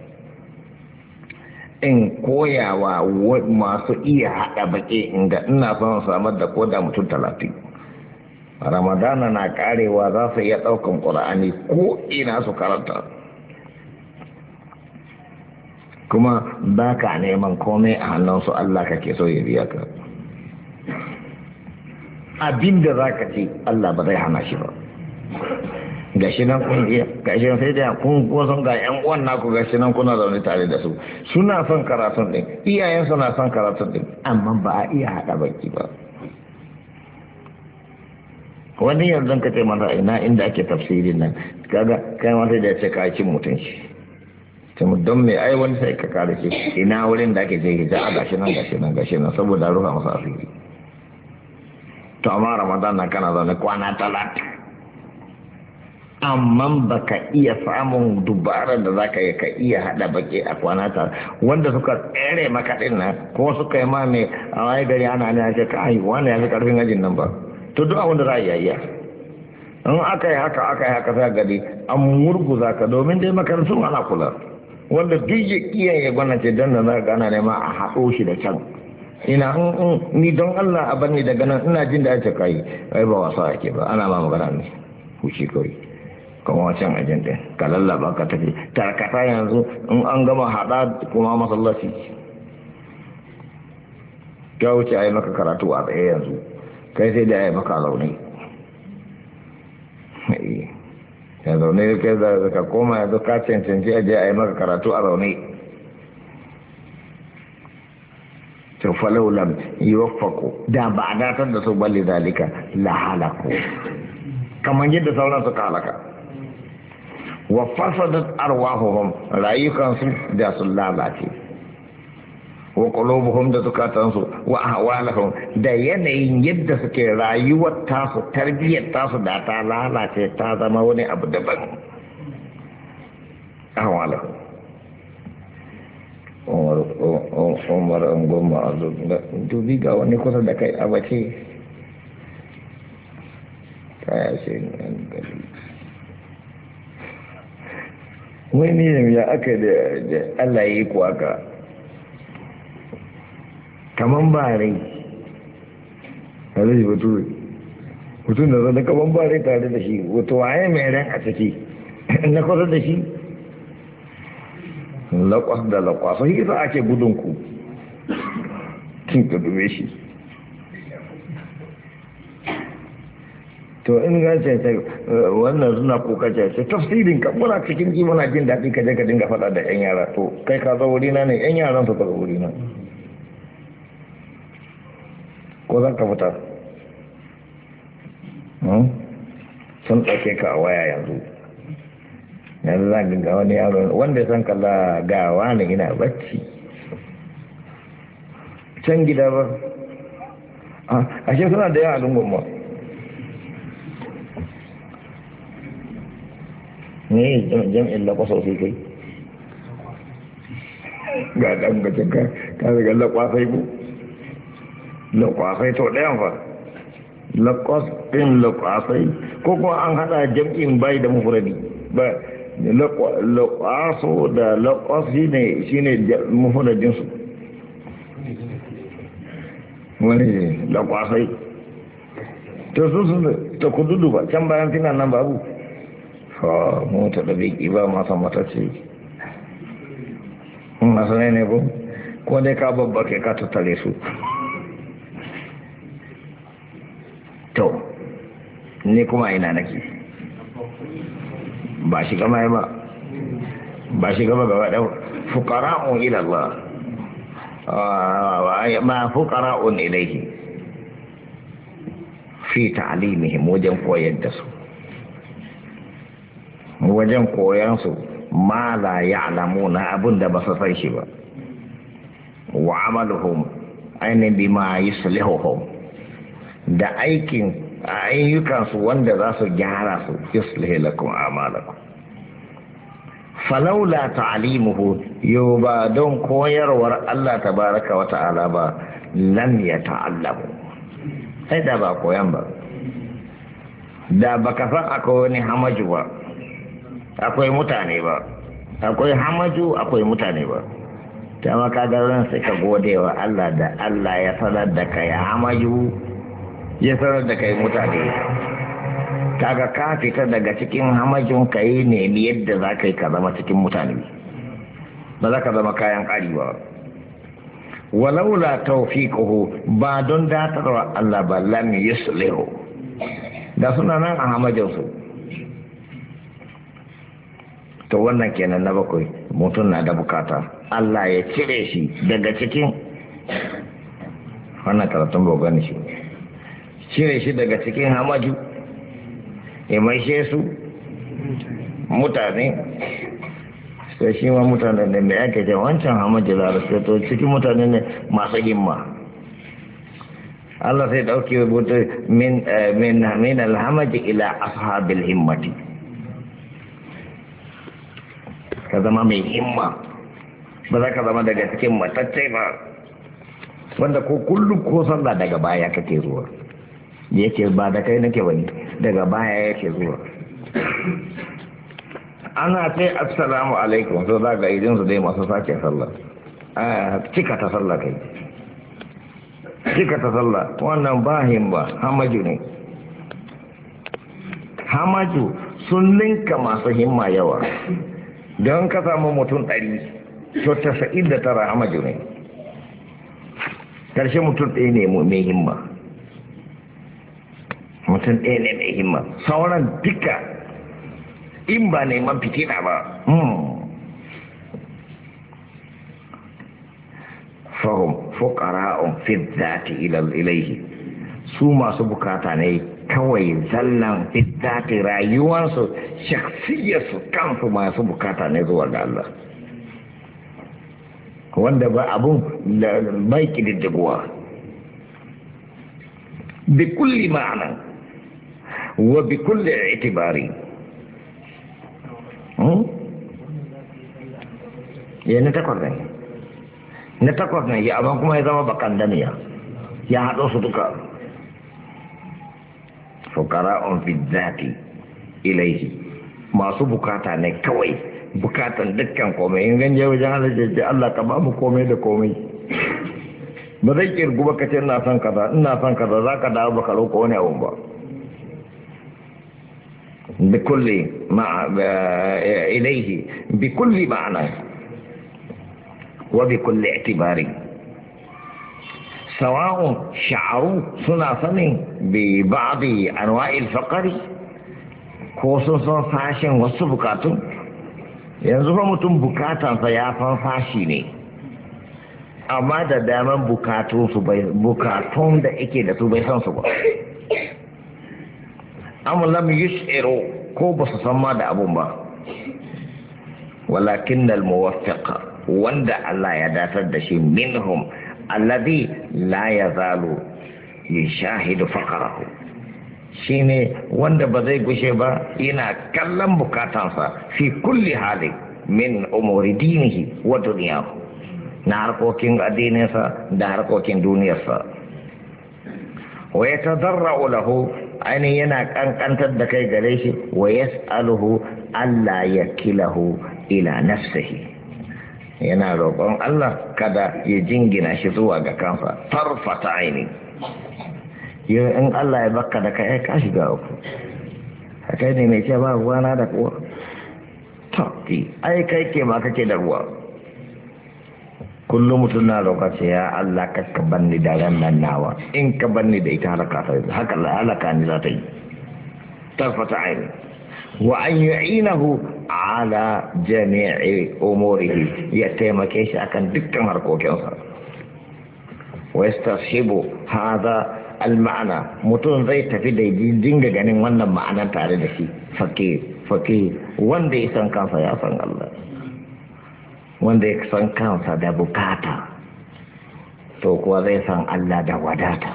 in koyawa masu iya haɗa baki inda ina son samar da koda mutum 30 ramadana na karewa za su iya ɗaukan ƙura'ani ko ina su karanta kuma ba ka neman komai a hannunsu Allah kake so ya biya ka abinda za ka ce Allah ba zai hana shi ba gashi nan kun iya gashi nan sai da kun san ga ƴan uwan naku gashi nan kuna zaune tare da su suna son karatun din iyayen suna son karatun din amma ba a iya hada baki ba wani yanzu ka ce masa ina inda ake tafsirin nan kaga kai ma sai da ce ka ci mutunci don mai ai wani sai ka kare shi ina wurin da ake je hijja a gashi nan saboda rufa masa asiri to amma ramadan na kana zaune kwana 30 amma baka iya samun dubara da zaka yi ka iya hada baki a kwana ta wanda suka tsere maka din nan ko suka yi ma mai a wani gari ana ne ake kai wani ya fi karfin ajin nan ba to duk abin da za a yi in aka yi haka sai gari an murguza ka domin dai makarantun ana kula wanda duk ya kiyaye gwamnati don da za ka gana nema a haɗo shi da can ina ni don Allah a bani daga nan ina jin da ake kai ai ba wasa ake ba ana ma magana ne hushi kawai kuma wancan ajin ɗin ka lallaba ka tafi tarkata yanzu in an gama haɗa kuma masallaci ya wuce a yi maka karatu a tsaye yanzu kai sai da ya yi maka zaune ya zaune kai da ka koma yanzu ka cancanci aje a yi maka karatu a zaune to falaulam yi wafako da ba a datar da su balli zalika la halaku kamar yadda sauran suka halaka wa fasadat arwahuhum rayukansu da sun lalace wa qulubuhum da zukatansu wa ahwalahum da yanayin yadda suke rayuwar tasu tarbiyyar tasu da ta lalace ta zama wani abu daban ahwalahum umar an goma a dubi ga wani kusa da kai abace kaya ce wani ne ya aka da Allah ya yi kuwa ka kaman ba rai alaji bature mutum da zai kaman ba rai tare da shi wato waye mai ran a ciki na kusa da shi lakwas da lakwas sai isa ake gudun ku kin ka dube shi to in ga ce wannan suna kuka ce tafsirin ka muna cikin ji muna jin daɗi ka je ka dinga faɗa da yan yara to kai ka zo wuri na ne yan yaran su ka zo wuri na ko zan ka fita sun ɗauke ka a waya yanzu za ga wani yaro wanda san kalla ga wani ina bacci can gida ba a shi suna da yawa lungun ma ne jam'in lakwasa sosai kai ga ɗan gajin ka daga lakwasai bu lakwasai to ɗayan fa lakwasai ko kuma an hada jam'in bai da mufuradi ba lakwaso da lakwas shi ne mufradinsu wani lakwasai to sun ta kudu ba can bayan finan nan babu ha mota da biki ba masa mata ce masu ne ko ko dai ka babba ke ka tattare su to ni kuma ina nake ba shi gama gaba ɗau fukara'un ilallah ma fukara'un ilaihi fi ta'alimihim wajen koyar da su wajen koyansu ma la ya'lamuna abin da ba su san shi ba wa amaluhum ainihin bima yuslihuhum da ayyukansu wanda za su gyara su yuslihu lakum a'malakum falaula ta'limuhu yau ba don koyarwar Allah tabaraka wa ta'ala ba lam yata'allamu sai da ba koyan ba da baka san akwai wani hamaju ba akwai mutane ba akwai hamaju akwai mutane ba ta maka garin sai ka gode wa Allah da Allah ya sanar da kai hamaju ya sanar da kai mutane kaga ka fita daga cikin hamajin ka yi nemi yadda za ka yi ka zama cikin mutane ba za ka zama kayan ƙari ba walaula tawfiquhu ba don datarwa Allah ba lam yuslihu da suna nan a hamajinsu to wannan kenan na bakwai mutum na da bukata Allah ya cire shi daga cikin wannan karatun ba gani shi cire shi daga cikin hamaju ya maishe su mutane. Sai shi ma mutane ne mai ake ce wancan hamaji larabci to cikin mutane ne masu himma. Allah sai dauke rubutu min alhamaji ila ashabil himmati, ka zama mai himma, ba za ka zama daga cikin matacce ba wanda ko kullum ko sallah daga baya kake zuwa, yake ba da kai nake bane, daga baya yake zuwa. Ana ce assalamu alaikum so za ga idin su dai masu sake sallah, cika ta sallah kai, cika ta sallah, wannan ba himma, hamaju ne. Hamaju sun linka masu himma yawa, don ka samu mutum 100 to 99 hamaju ne, karshe mutum ɗaya ne mai himma, mutum ɗaya ne mai himma, sauran duka in ba neman fitina ba. Fahim fuqara'un fi dhati ilaihi, su masu bukata ne kawai zallan fi dhati, rayuwarsu shakhsiyarsu kansu masu bukata ne zuwa ga Allah, wanda ba abun bai kididdigowa bi kulli ma'ana wa bi kulli i'tibari. Ya na takwas ne ya abin kuma ya zama bakan daniya ya haɗo su duka. Fuqara'un fi dhati ilaihi, masu bukata ne kawai, bukatan dukkan komai. In ganje wajen Allah ka ba mu komai da komai, ba zai kirgu ba kace ina son kaza za ka dawo baka roƙo wani abu ba. إليه بكل معنى وبكل اعتبار، سواء شعروا صنعا ببعض أنواع الفقر خصوصا فاشن والسبكات. yanzu fa mutum bukatansa ya fashi ne, amma da daman bukatun da yake da su bai san su ba. Amma lam yus'iru, ko ba su san ma da abun ba. Walakin al-muwaffiq, wanda Allah ya datar da shi, minhum alladhi la yazalu yashahidu faqrahu, shine wanda ba zai gushe ba yana kallon bukatansa fi kulli hali min umuri dinihi wa dunyahu, na harkokin addininsa da harkokin duniyarsa. Wa yatadarra'u lahu, ainihin yana kankantar da kai gare shi, wa yas'aluhu alla yakilahu ila nafsihi, yana roƙon Allah kada ya jingina shi zuwa ga kansa tarfata aini. Yau in Allah ya baka da kai ka shiga uku, kai ne mai ce ba ruwana da kuwa tafi, ai kai ke ma kake da ruwa. Kullum mutum na roƙa ce ya Allah ka banni da ran nan nawa, in ka banni da ita halaka ni za ta yi. Tarfata aini. Wa an yu'inahu ala jami'i umurihi, ya taimake shi akan dukkan harkokinsa. Wa yastashibu hadha al-ma'ana, mutum zai tafi da dinga ganin wannan ma'anar tare da shi. Fakir wanda ya san kansa ya san Allah, wanda ya san kansa da bukata to kuwa zai san Allah da wadata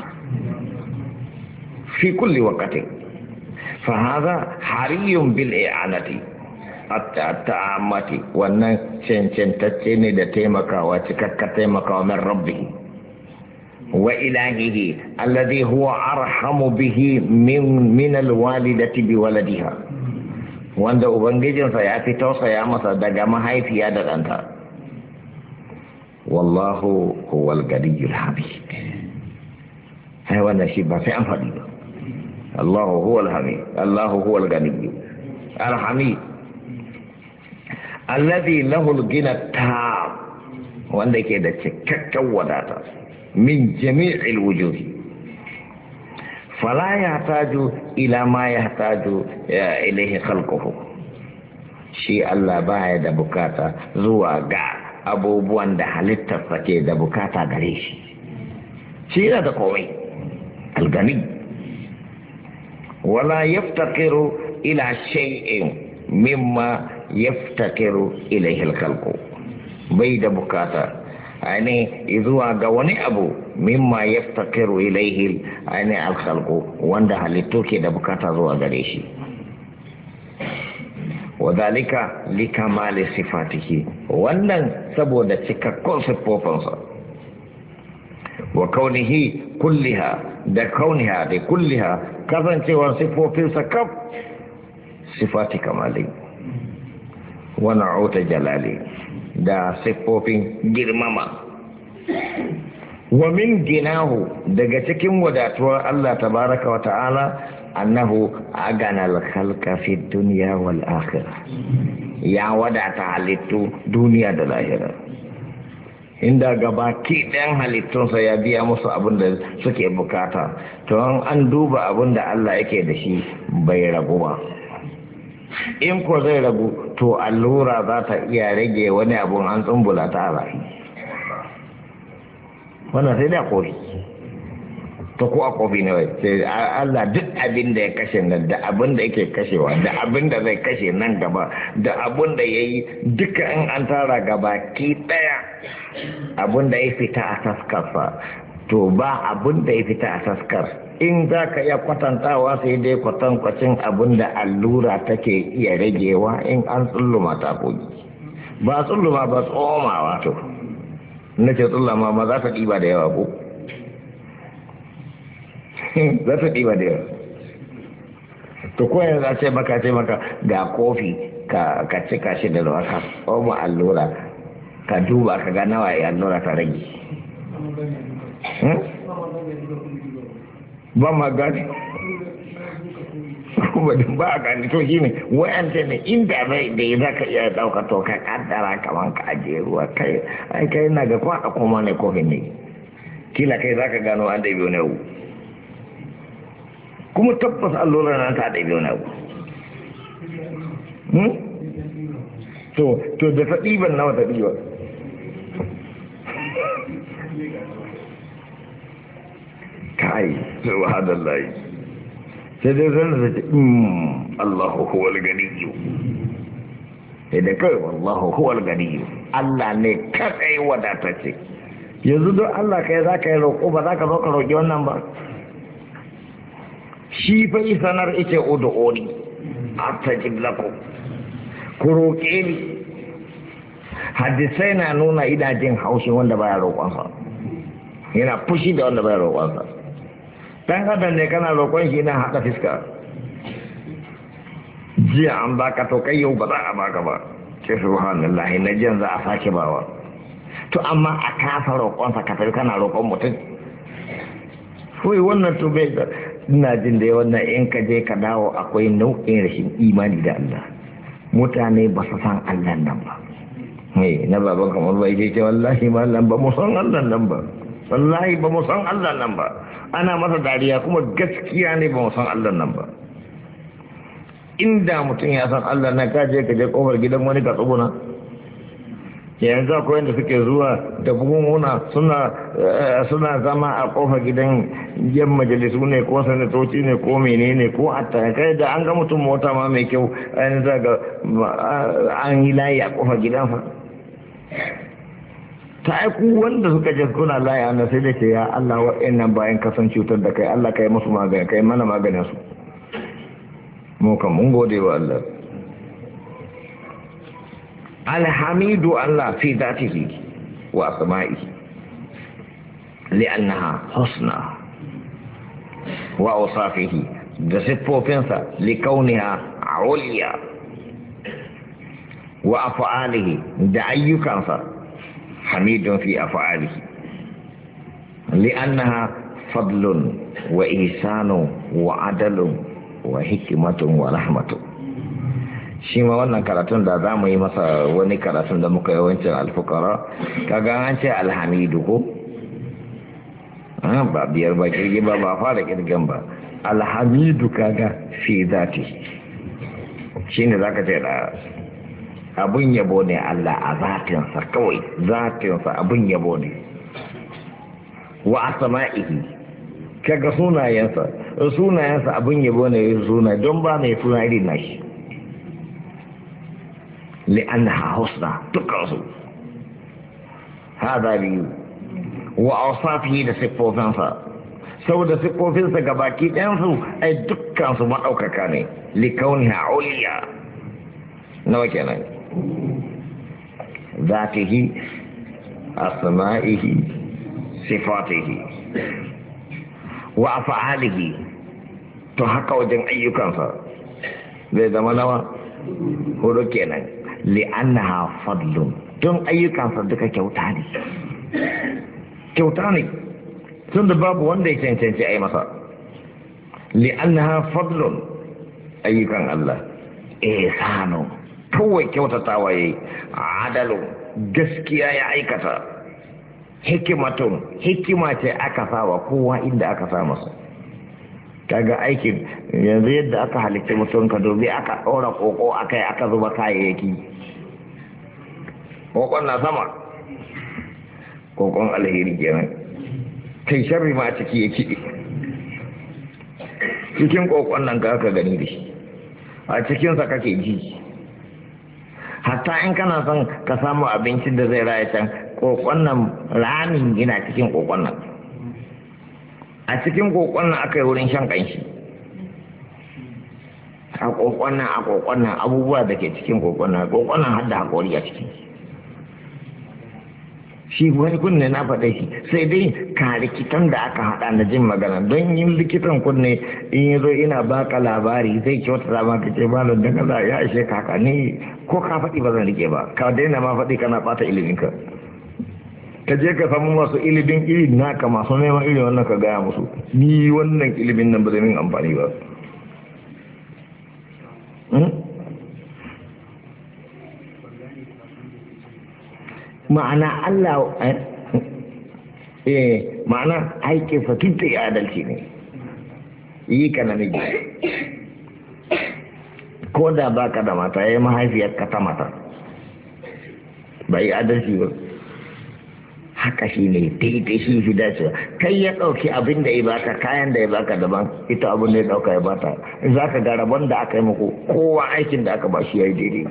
fi kulli waqti. Fa hadha hariyun bil i'anati at-ta'ammati, wannan cancantacce ne da taimakawa, cikakka taimakawa min rabbih wa ilahihi alladhi huwa arhamu bihi min al-walidati bi waladiha, wanda ubangijinsa ya fi tausaya masa daga mahaifiya da ɗanta. Wallahu huwal ganiyyul hamid, sai wannan shi ba sai an faɗi ba. Allahu huwal hamid, Allahu huwal ganiyyu al-hamid alladhi lahu al-ghina tam, wanda ke da cikakken wadata min jami'il wujuhi, fala yahtaju ila ma yahtaju ilayhi khalquhu. Shi Allah baya da bukata zuwa ga abubuwan da halittarsa ke da bukata gare shi. Shi yana da komai, algani. wala yaftakiru ila shay'in mimma yaftakiru ilayhi al-khalqu, bai da bukata ainihin zuwa ga wani abu mimma yaftakiru ilayhi ainihin al-khalqu wanda halittu ke da bukata zuwa gare shi. Wadhalika likamali sifatihi, wannan saboda cikakkun siffofinsa, wa kaunihi kulliha da kauniha da kulliha kasancewar siffofinsa kaf sifati kamali wa na'uta jalali da siffofin girmama. Wa min ginahu daga cikin wadatuwar Allah tabaraka wa ta'ala annahu agana al-khalqa fi dunya wal akhirah, ya wadata halittu duniya da lahira. Inda gabaki ɗayan halittunsa ya biya musu abin da suke bukata, to an duba abin da Allah yake da shi bai ragu ba. In ko zai ragu to allura za ta iya rage wani abun an tsumbula ta rafi. Wannan sai da kofi to ko a kofi ne wai sai Allah duk abin da ya kashe nan da abin da yake kashewa da abin da zai kashe nan gaba da abin da yayi duka in an tara gaba ki daya abin da ya fita a taskarsa to ba abin da ya fita a taskar in za ka iya kwatantawa sai dai kwatankwacin abin da allura take iya ragewa in an tsulluma ta kogi, ba tsulluma ba tsomawa. To na ce tsulluma ma za ta ɗiba da yawa ko za ta ɗiba da yawa. To ko yanzu a ce maka ga kofi ka cika shi da ruwa ka tsoma allura ka duba ka ga nawa ya allura ta rage. Ba ma gani ba a gani to shi ne wayanta ne inda bai da ya zaka iya dauka to ka kaddara kaman ka ajiye ruwa kai na ga kwada kuma ne kofin ne kila kai zaka gano an da biyo ne kuma tabbas allura nan ta da biyo ne to da ta ɗiban nawa ta ɗiba kai subhanallahi sai dai zan zace Allahu huwal ganiyyu sai da kai wallahu huwal ganiyyu, Allah ne kai wadatacce. Yanzu don Allah kai za ka yi roƙo ba za ka zo ka roƙi wannan ba? Shi fa sanar ita ud'uni astajib lakum, ku roƙe ni. Hadisai na nuna ina jin haushi wanda baya roƙonsa, yana fushi da wanda baya roƙonsa. Dan adam ne kana roƙon shi na haɗa fiska. Jiya an baka to kai yau ba za a baka ba, ce subhanallahi na jiyan za a sake bawa. To amma a kafa roƙonsa ka tafi kana roƙon mutum. Kawai wannan to bai da ina jin da wannan in ka je ka dawo akwai nau'in rashin imani da Allah. Mutane ba su san Allah nan ba. Na baban kamar bai ce wallahi malam ba mu san Allah nan ba. Wallahi ba mu san Allah nan ba. Ana masa dariya kuma gaskiya ne ba mu san Allah nan ba. Inda mutum ya san Allah nan ka je kofar gidan wani ka tsubuna. Yanzu akwai wanda suke zuwa da bugunhuna suna zama a kofar gidan yan majalisu ne ko sanatoci ne ko menene ko a kai da an ga mutum mota ma mai kyau an zaga an yi layi a kofar gidansa. Ta aiku wanda suka je kuna laya na sai da ce ya Allah wa'annan bayan kasan cutar da kai Allah kai musu magani kai mana maganin su. Mu kan mun gode wa Allah. Alhamidu Allah fi dhatihi wa asma'ihi li'annaha husna wa awsafihi da siffofinsa likauniha uliya wa af'alihi da ayyukansa حميد في أفعاله لأنها فضل وإحسان وعدل وحكمة ورحمة. shi ma wannan karatun da za mu yi masa wani karatun da muka yawancin alfukara kaga an ce alhamidu ko ba biyar ba kirgi ba fara kirgin ba. Alhamidu kaga fi zati shi ne za ka ce da abun yabo ne Allah a zatinsa kawai, zatinsa abun yabo ne. Wa asma'ihi kaga sunayensa sunayensa abin yabo ne suna don ba mai suna irin nashi li'annaha husna dukkansu hada biyu wa awsafihi da siffofinsa saboda siffofinsa gabaki ɗayansu ai dukkansu maɗaukaka ne likauniha uliya nawa kenan zatihi asma'ihi sifatihi wa af'alihi to haka wajen ayyukansa zai zama nawa hudu kenan li'annaha fadlun don ayyukansa duka kyauta ne tun da babu wanda ya cancanci a yi masa li'annaha fadlun ayyukan Allah ihsanu kawai kyautatawa yayi adalu gaskiya ya aikata hikimatun hikima ce aka sawa kowa inda aka sa masa kaga aikin yanzu yadda aka halitta mutum ka dobi aka ɗora ƙoƙo akai aka zuba kayayyaki ƙoƙon na sama ƙoƙon alheri kenan kai sharri ma a ciki ya kiɗe cikin ƙoƙon nan ka aka gani da shi a cikinsa kake ji hatta in kana son ka samu abincin da zai raya can ƙoƙon nan ramin gina cikin ƙoƙon nan a cikin ƙoƙon nan aka yi wurin shan ƙanshi a ƙoƙon nan abubuwa da ke cikin ƙoƙon nan har da haƙori a ciki shi wani kunne na faɗa shi sai dai ka likitan da aka haɗa na jin magana don yin likitan kunne in yi zo ina baka labari zai kyauta za ma ka ce malam da kaza ya ishe kaka ni ko ka faɗi ba zan rike ba ka daina ma faɗi kana ɓata iliminka ka je ka samu masu ilimin irin naka masu neman irin wannan ka gaya musu ni wannan ilimin nan ba zai min amfani ba ma'ana Allah ma'ana aikinsa duk da adalci ne yi ka namiji ko da baka da mata ya yi mahaifiyar ka ta mata ba yi adalci ba haka shi ne daidai shi fi dacewa kai ya ɗauki abin da ya baka kayan da ya baka daban ita abin da ya ɗauka ya bata za ka ga rabon da aka yi muku kowa aikin da aka ba shi ya yi daidai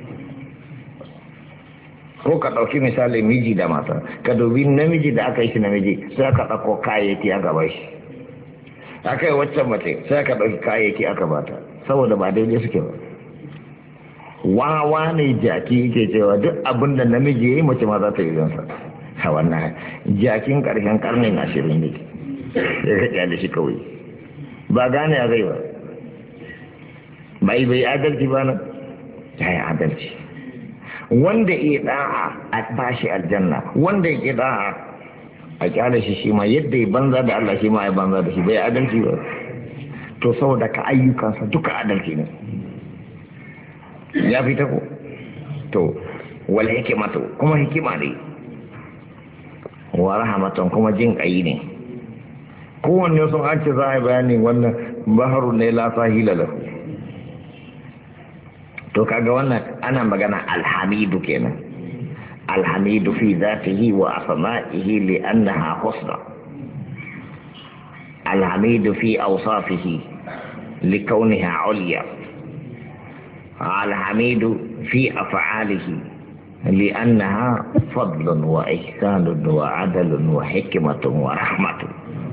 ko ka ɗauki misali miji da mata ka dubi namiji da aka yi shi namiji sai ka ɗauko kayayyaki aka ba shi aka yi waccan mace sai ka ɗauki kayayyaki aka bata saboda ba daidai suke ba wawa ne jaki yake cewa duk abin da namiji ya yi mace ma za ta yi zansa a wannan jakin ƙarshen ƙarnin 20 ne ya kaɗa da shi kawai ba gane a zai ba bai adalci ba nan ya yi adalci wanda ya da'a a bashi aljanna wanda ya da'a a kyale shi ma yadda ya banza da Allah shi ma ya banza da shi bai adalci ba to saboda ka ayyukansa duka adalci ne ya fita ko to wal hikimatu kuma hikima ne wa rahmatan kuma jin kai ne kowanne sun an ce za a bayani wannan baharu ne la sahila lahu to kaga wannan ana magana alhamidu kenan alhamidu fi zatihi wa asma'ihi li annaha husna alhamidu fi awsafihi li kauniha ulya alhamidu fi af'alihi li annaha fadlun wa ihsanun wa adalun wa hikmatun wa rahmatun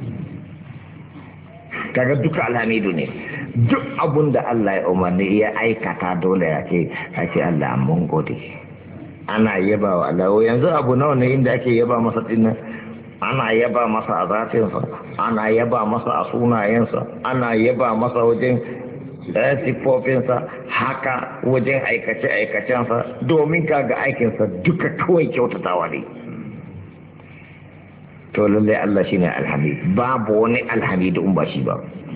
kaga duka alhamidu ne duk abun da Allah ya umarni ya aikata dole ya ce Allah mun gode ana yaba wa Allah yanzu abu nawa ne inda ake yaba masa dinnan ana yaba masa a zatinsa ana yaba masa a sunayensa ana yaba masa wajen siffofinsa haka wajen aikace-aikacensa domin kaga aikinsa duka kawai kyautatawa ne to lallai Allah shine alhamid babu wani alhamid in ba shi ba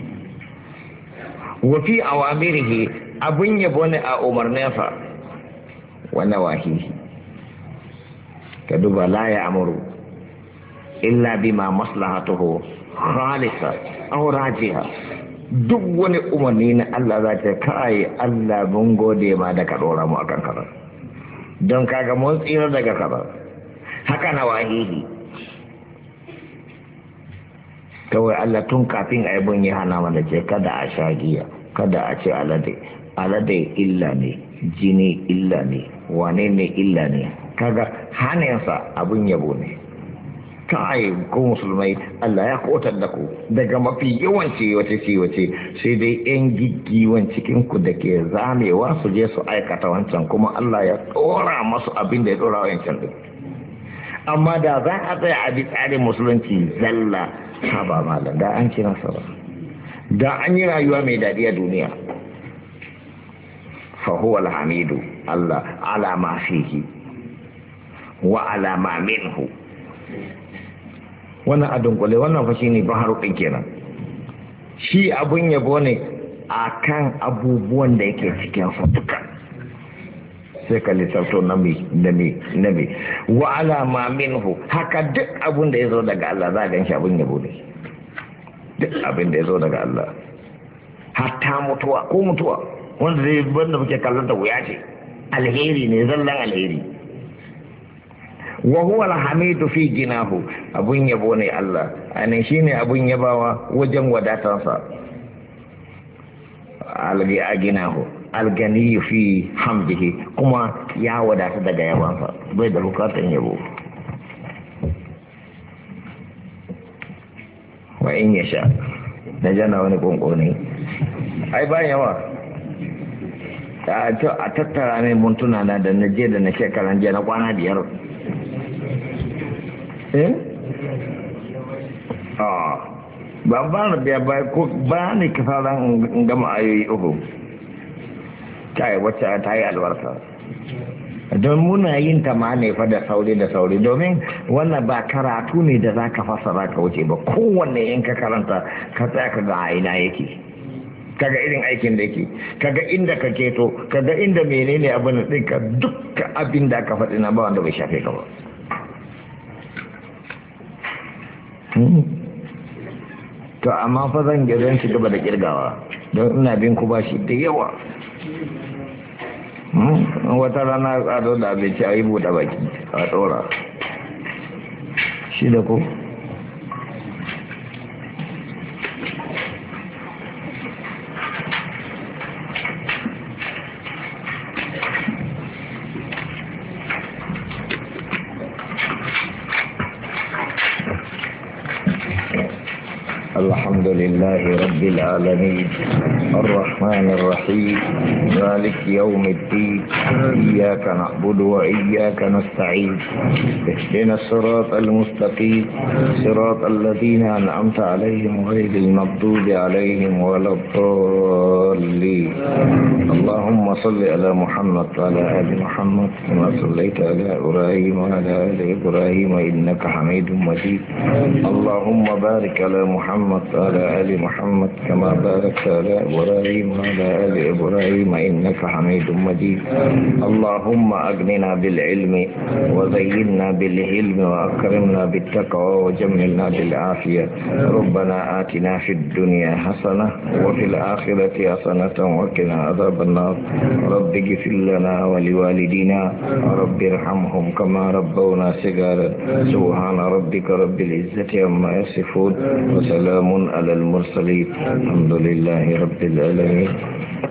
wa fi awamirihi abun yabo ne a umarninsa wa nawahihi ka duba la ya amuru illa bima maslahatuhu khalisa aw rajiha duk wani umarni na Allah za ta kai Allah mun gode ma da ka dora mu akan kaza don kaga mun tsira daga kaza haka nawahihi kawai Allah tun kafin a yi ya hana mana ce kada a sha giya, kada a ce alade illa ne, jini illa ne, wane ne illa ne. Kaga hannunsa abin yabo ne. Kai ko musulmai Allah ya kotar da ku daga mafi yawanci wace sai dai yan giggiwan cikin ku da ke zamewa su je su aikata wancan, kuma Allah ya tsora masu abin da ya tsora wancan din. Amma da za a tsaya a bi tsarin musulunci zalla ba malam da an ci nasara, da an yi rayuwa mai daɗi a duniya. fa huwa alhamidu Allah ala ma fihi wa ala ma minhu. Wannan a dunkule wannan fa shine baharu din kenan. Shi abun yabo ne akan abubuwan da yake cikin sa duka. Sai ka lissafto nabi wa ala ma minhu, haka duk abun da yazo daga Allah za ga shi abun yabo ne. Duk abin da yazo daga Allah, hatta mutuwa wanda zai banda muke kallon ta wuya ce, alheri ne, zallan alheri. wa huwa alhamidu fi ginahu, abun yabo ne Allah, anan shine abun yabawa wajen wadatansa. Ginahu alganiyu fi hamdihi, kuma ya wadata daga yabansa, bai da bukatan yabo. Wa in yasha, na jana wani kunkuni ai ba yawa a tattara mai muntuna na da na je da na shekaran je na kwana 5. Ba ba biya ba ko ba ne kafaran gama ayoyi 3 kai wacce ta yi albarka, don muna yin ta ma ne fa da sauri domin wannan ba karatu ne da zaka fasara ka wuce ba. Kowanne in ka karanta ka tsaya ka ga aina yake, kaga irin aikin da yake, kaga inda ka keto, kaga inda menene abin da ka dukka abin da ka faɗi na ba wanda bai shafe ka ba. To amma fa zan ci gaba da kirgawa don ina bin ku bashi da yawa. Wata rana a zo da abinci a yi buɗe baki a tsora shi da ku. الحمد لله رب العالمين الرحمن الرحيم مالك يوم الدين إياك نعبد وإياك نستعين اهدنا الصراط المستقيم صراط الذين أنعمت عليهم غير المغضوب عليهم ولا الضالين. اللهم صل على محمد وعلى آل محمد كما صليت على إبراهيم وعلى آل إبراهيم إنك حميد مجيد. اللهم بارك على محمد وعلى آل محمد كما باركت على إبراهيم وعلى آل إبراهيم إنك حميد مجيد. اللهم أغننا بالعلم وزينا بالحلم وأكرمنا بالتقوى وجملنا بالعافية. ربنا آتنا في الدنيا حسنة وفي الآخرة حسنة وقنا عذاب النار. رب اغفر لنا ولوالدينا رب ارحمهم كما ربونا صغارا. سبحان ربك رب العزة عما يصفون وسلام على المرسلين الحمد لله رب العالمين.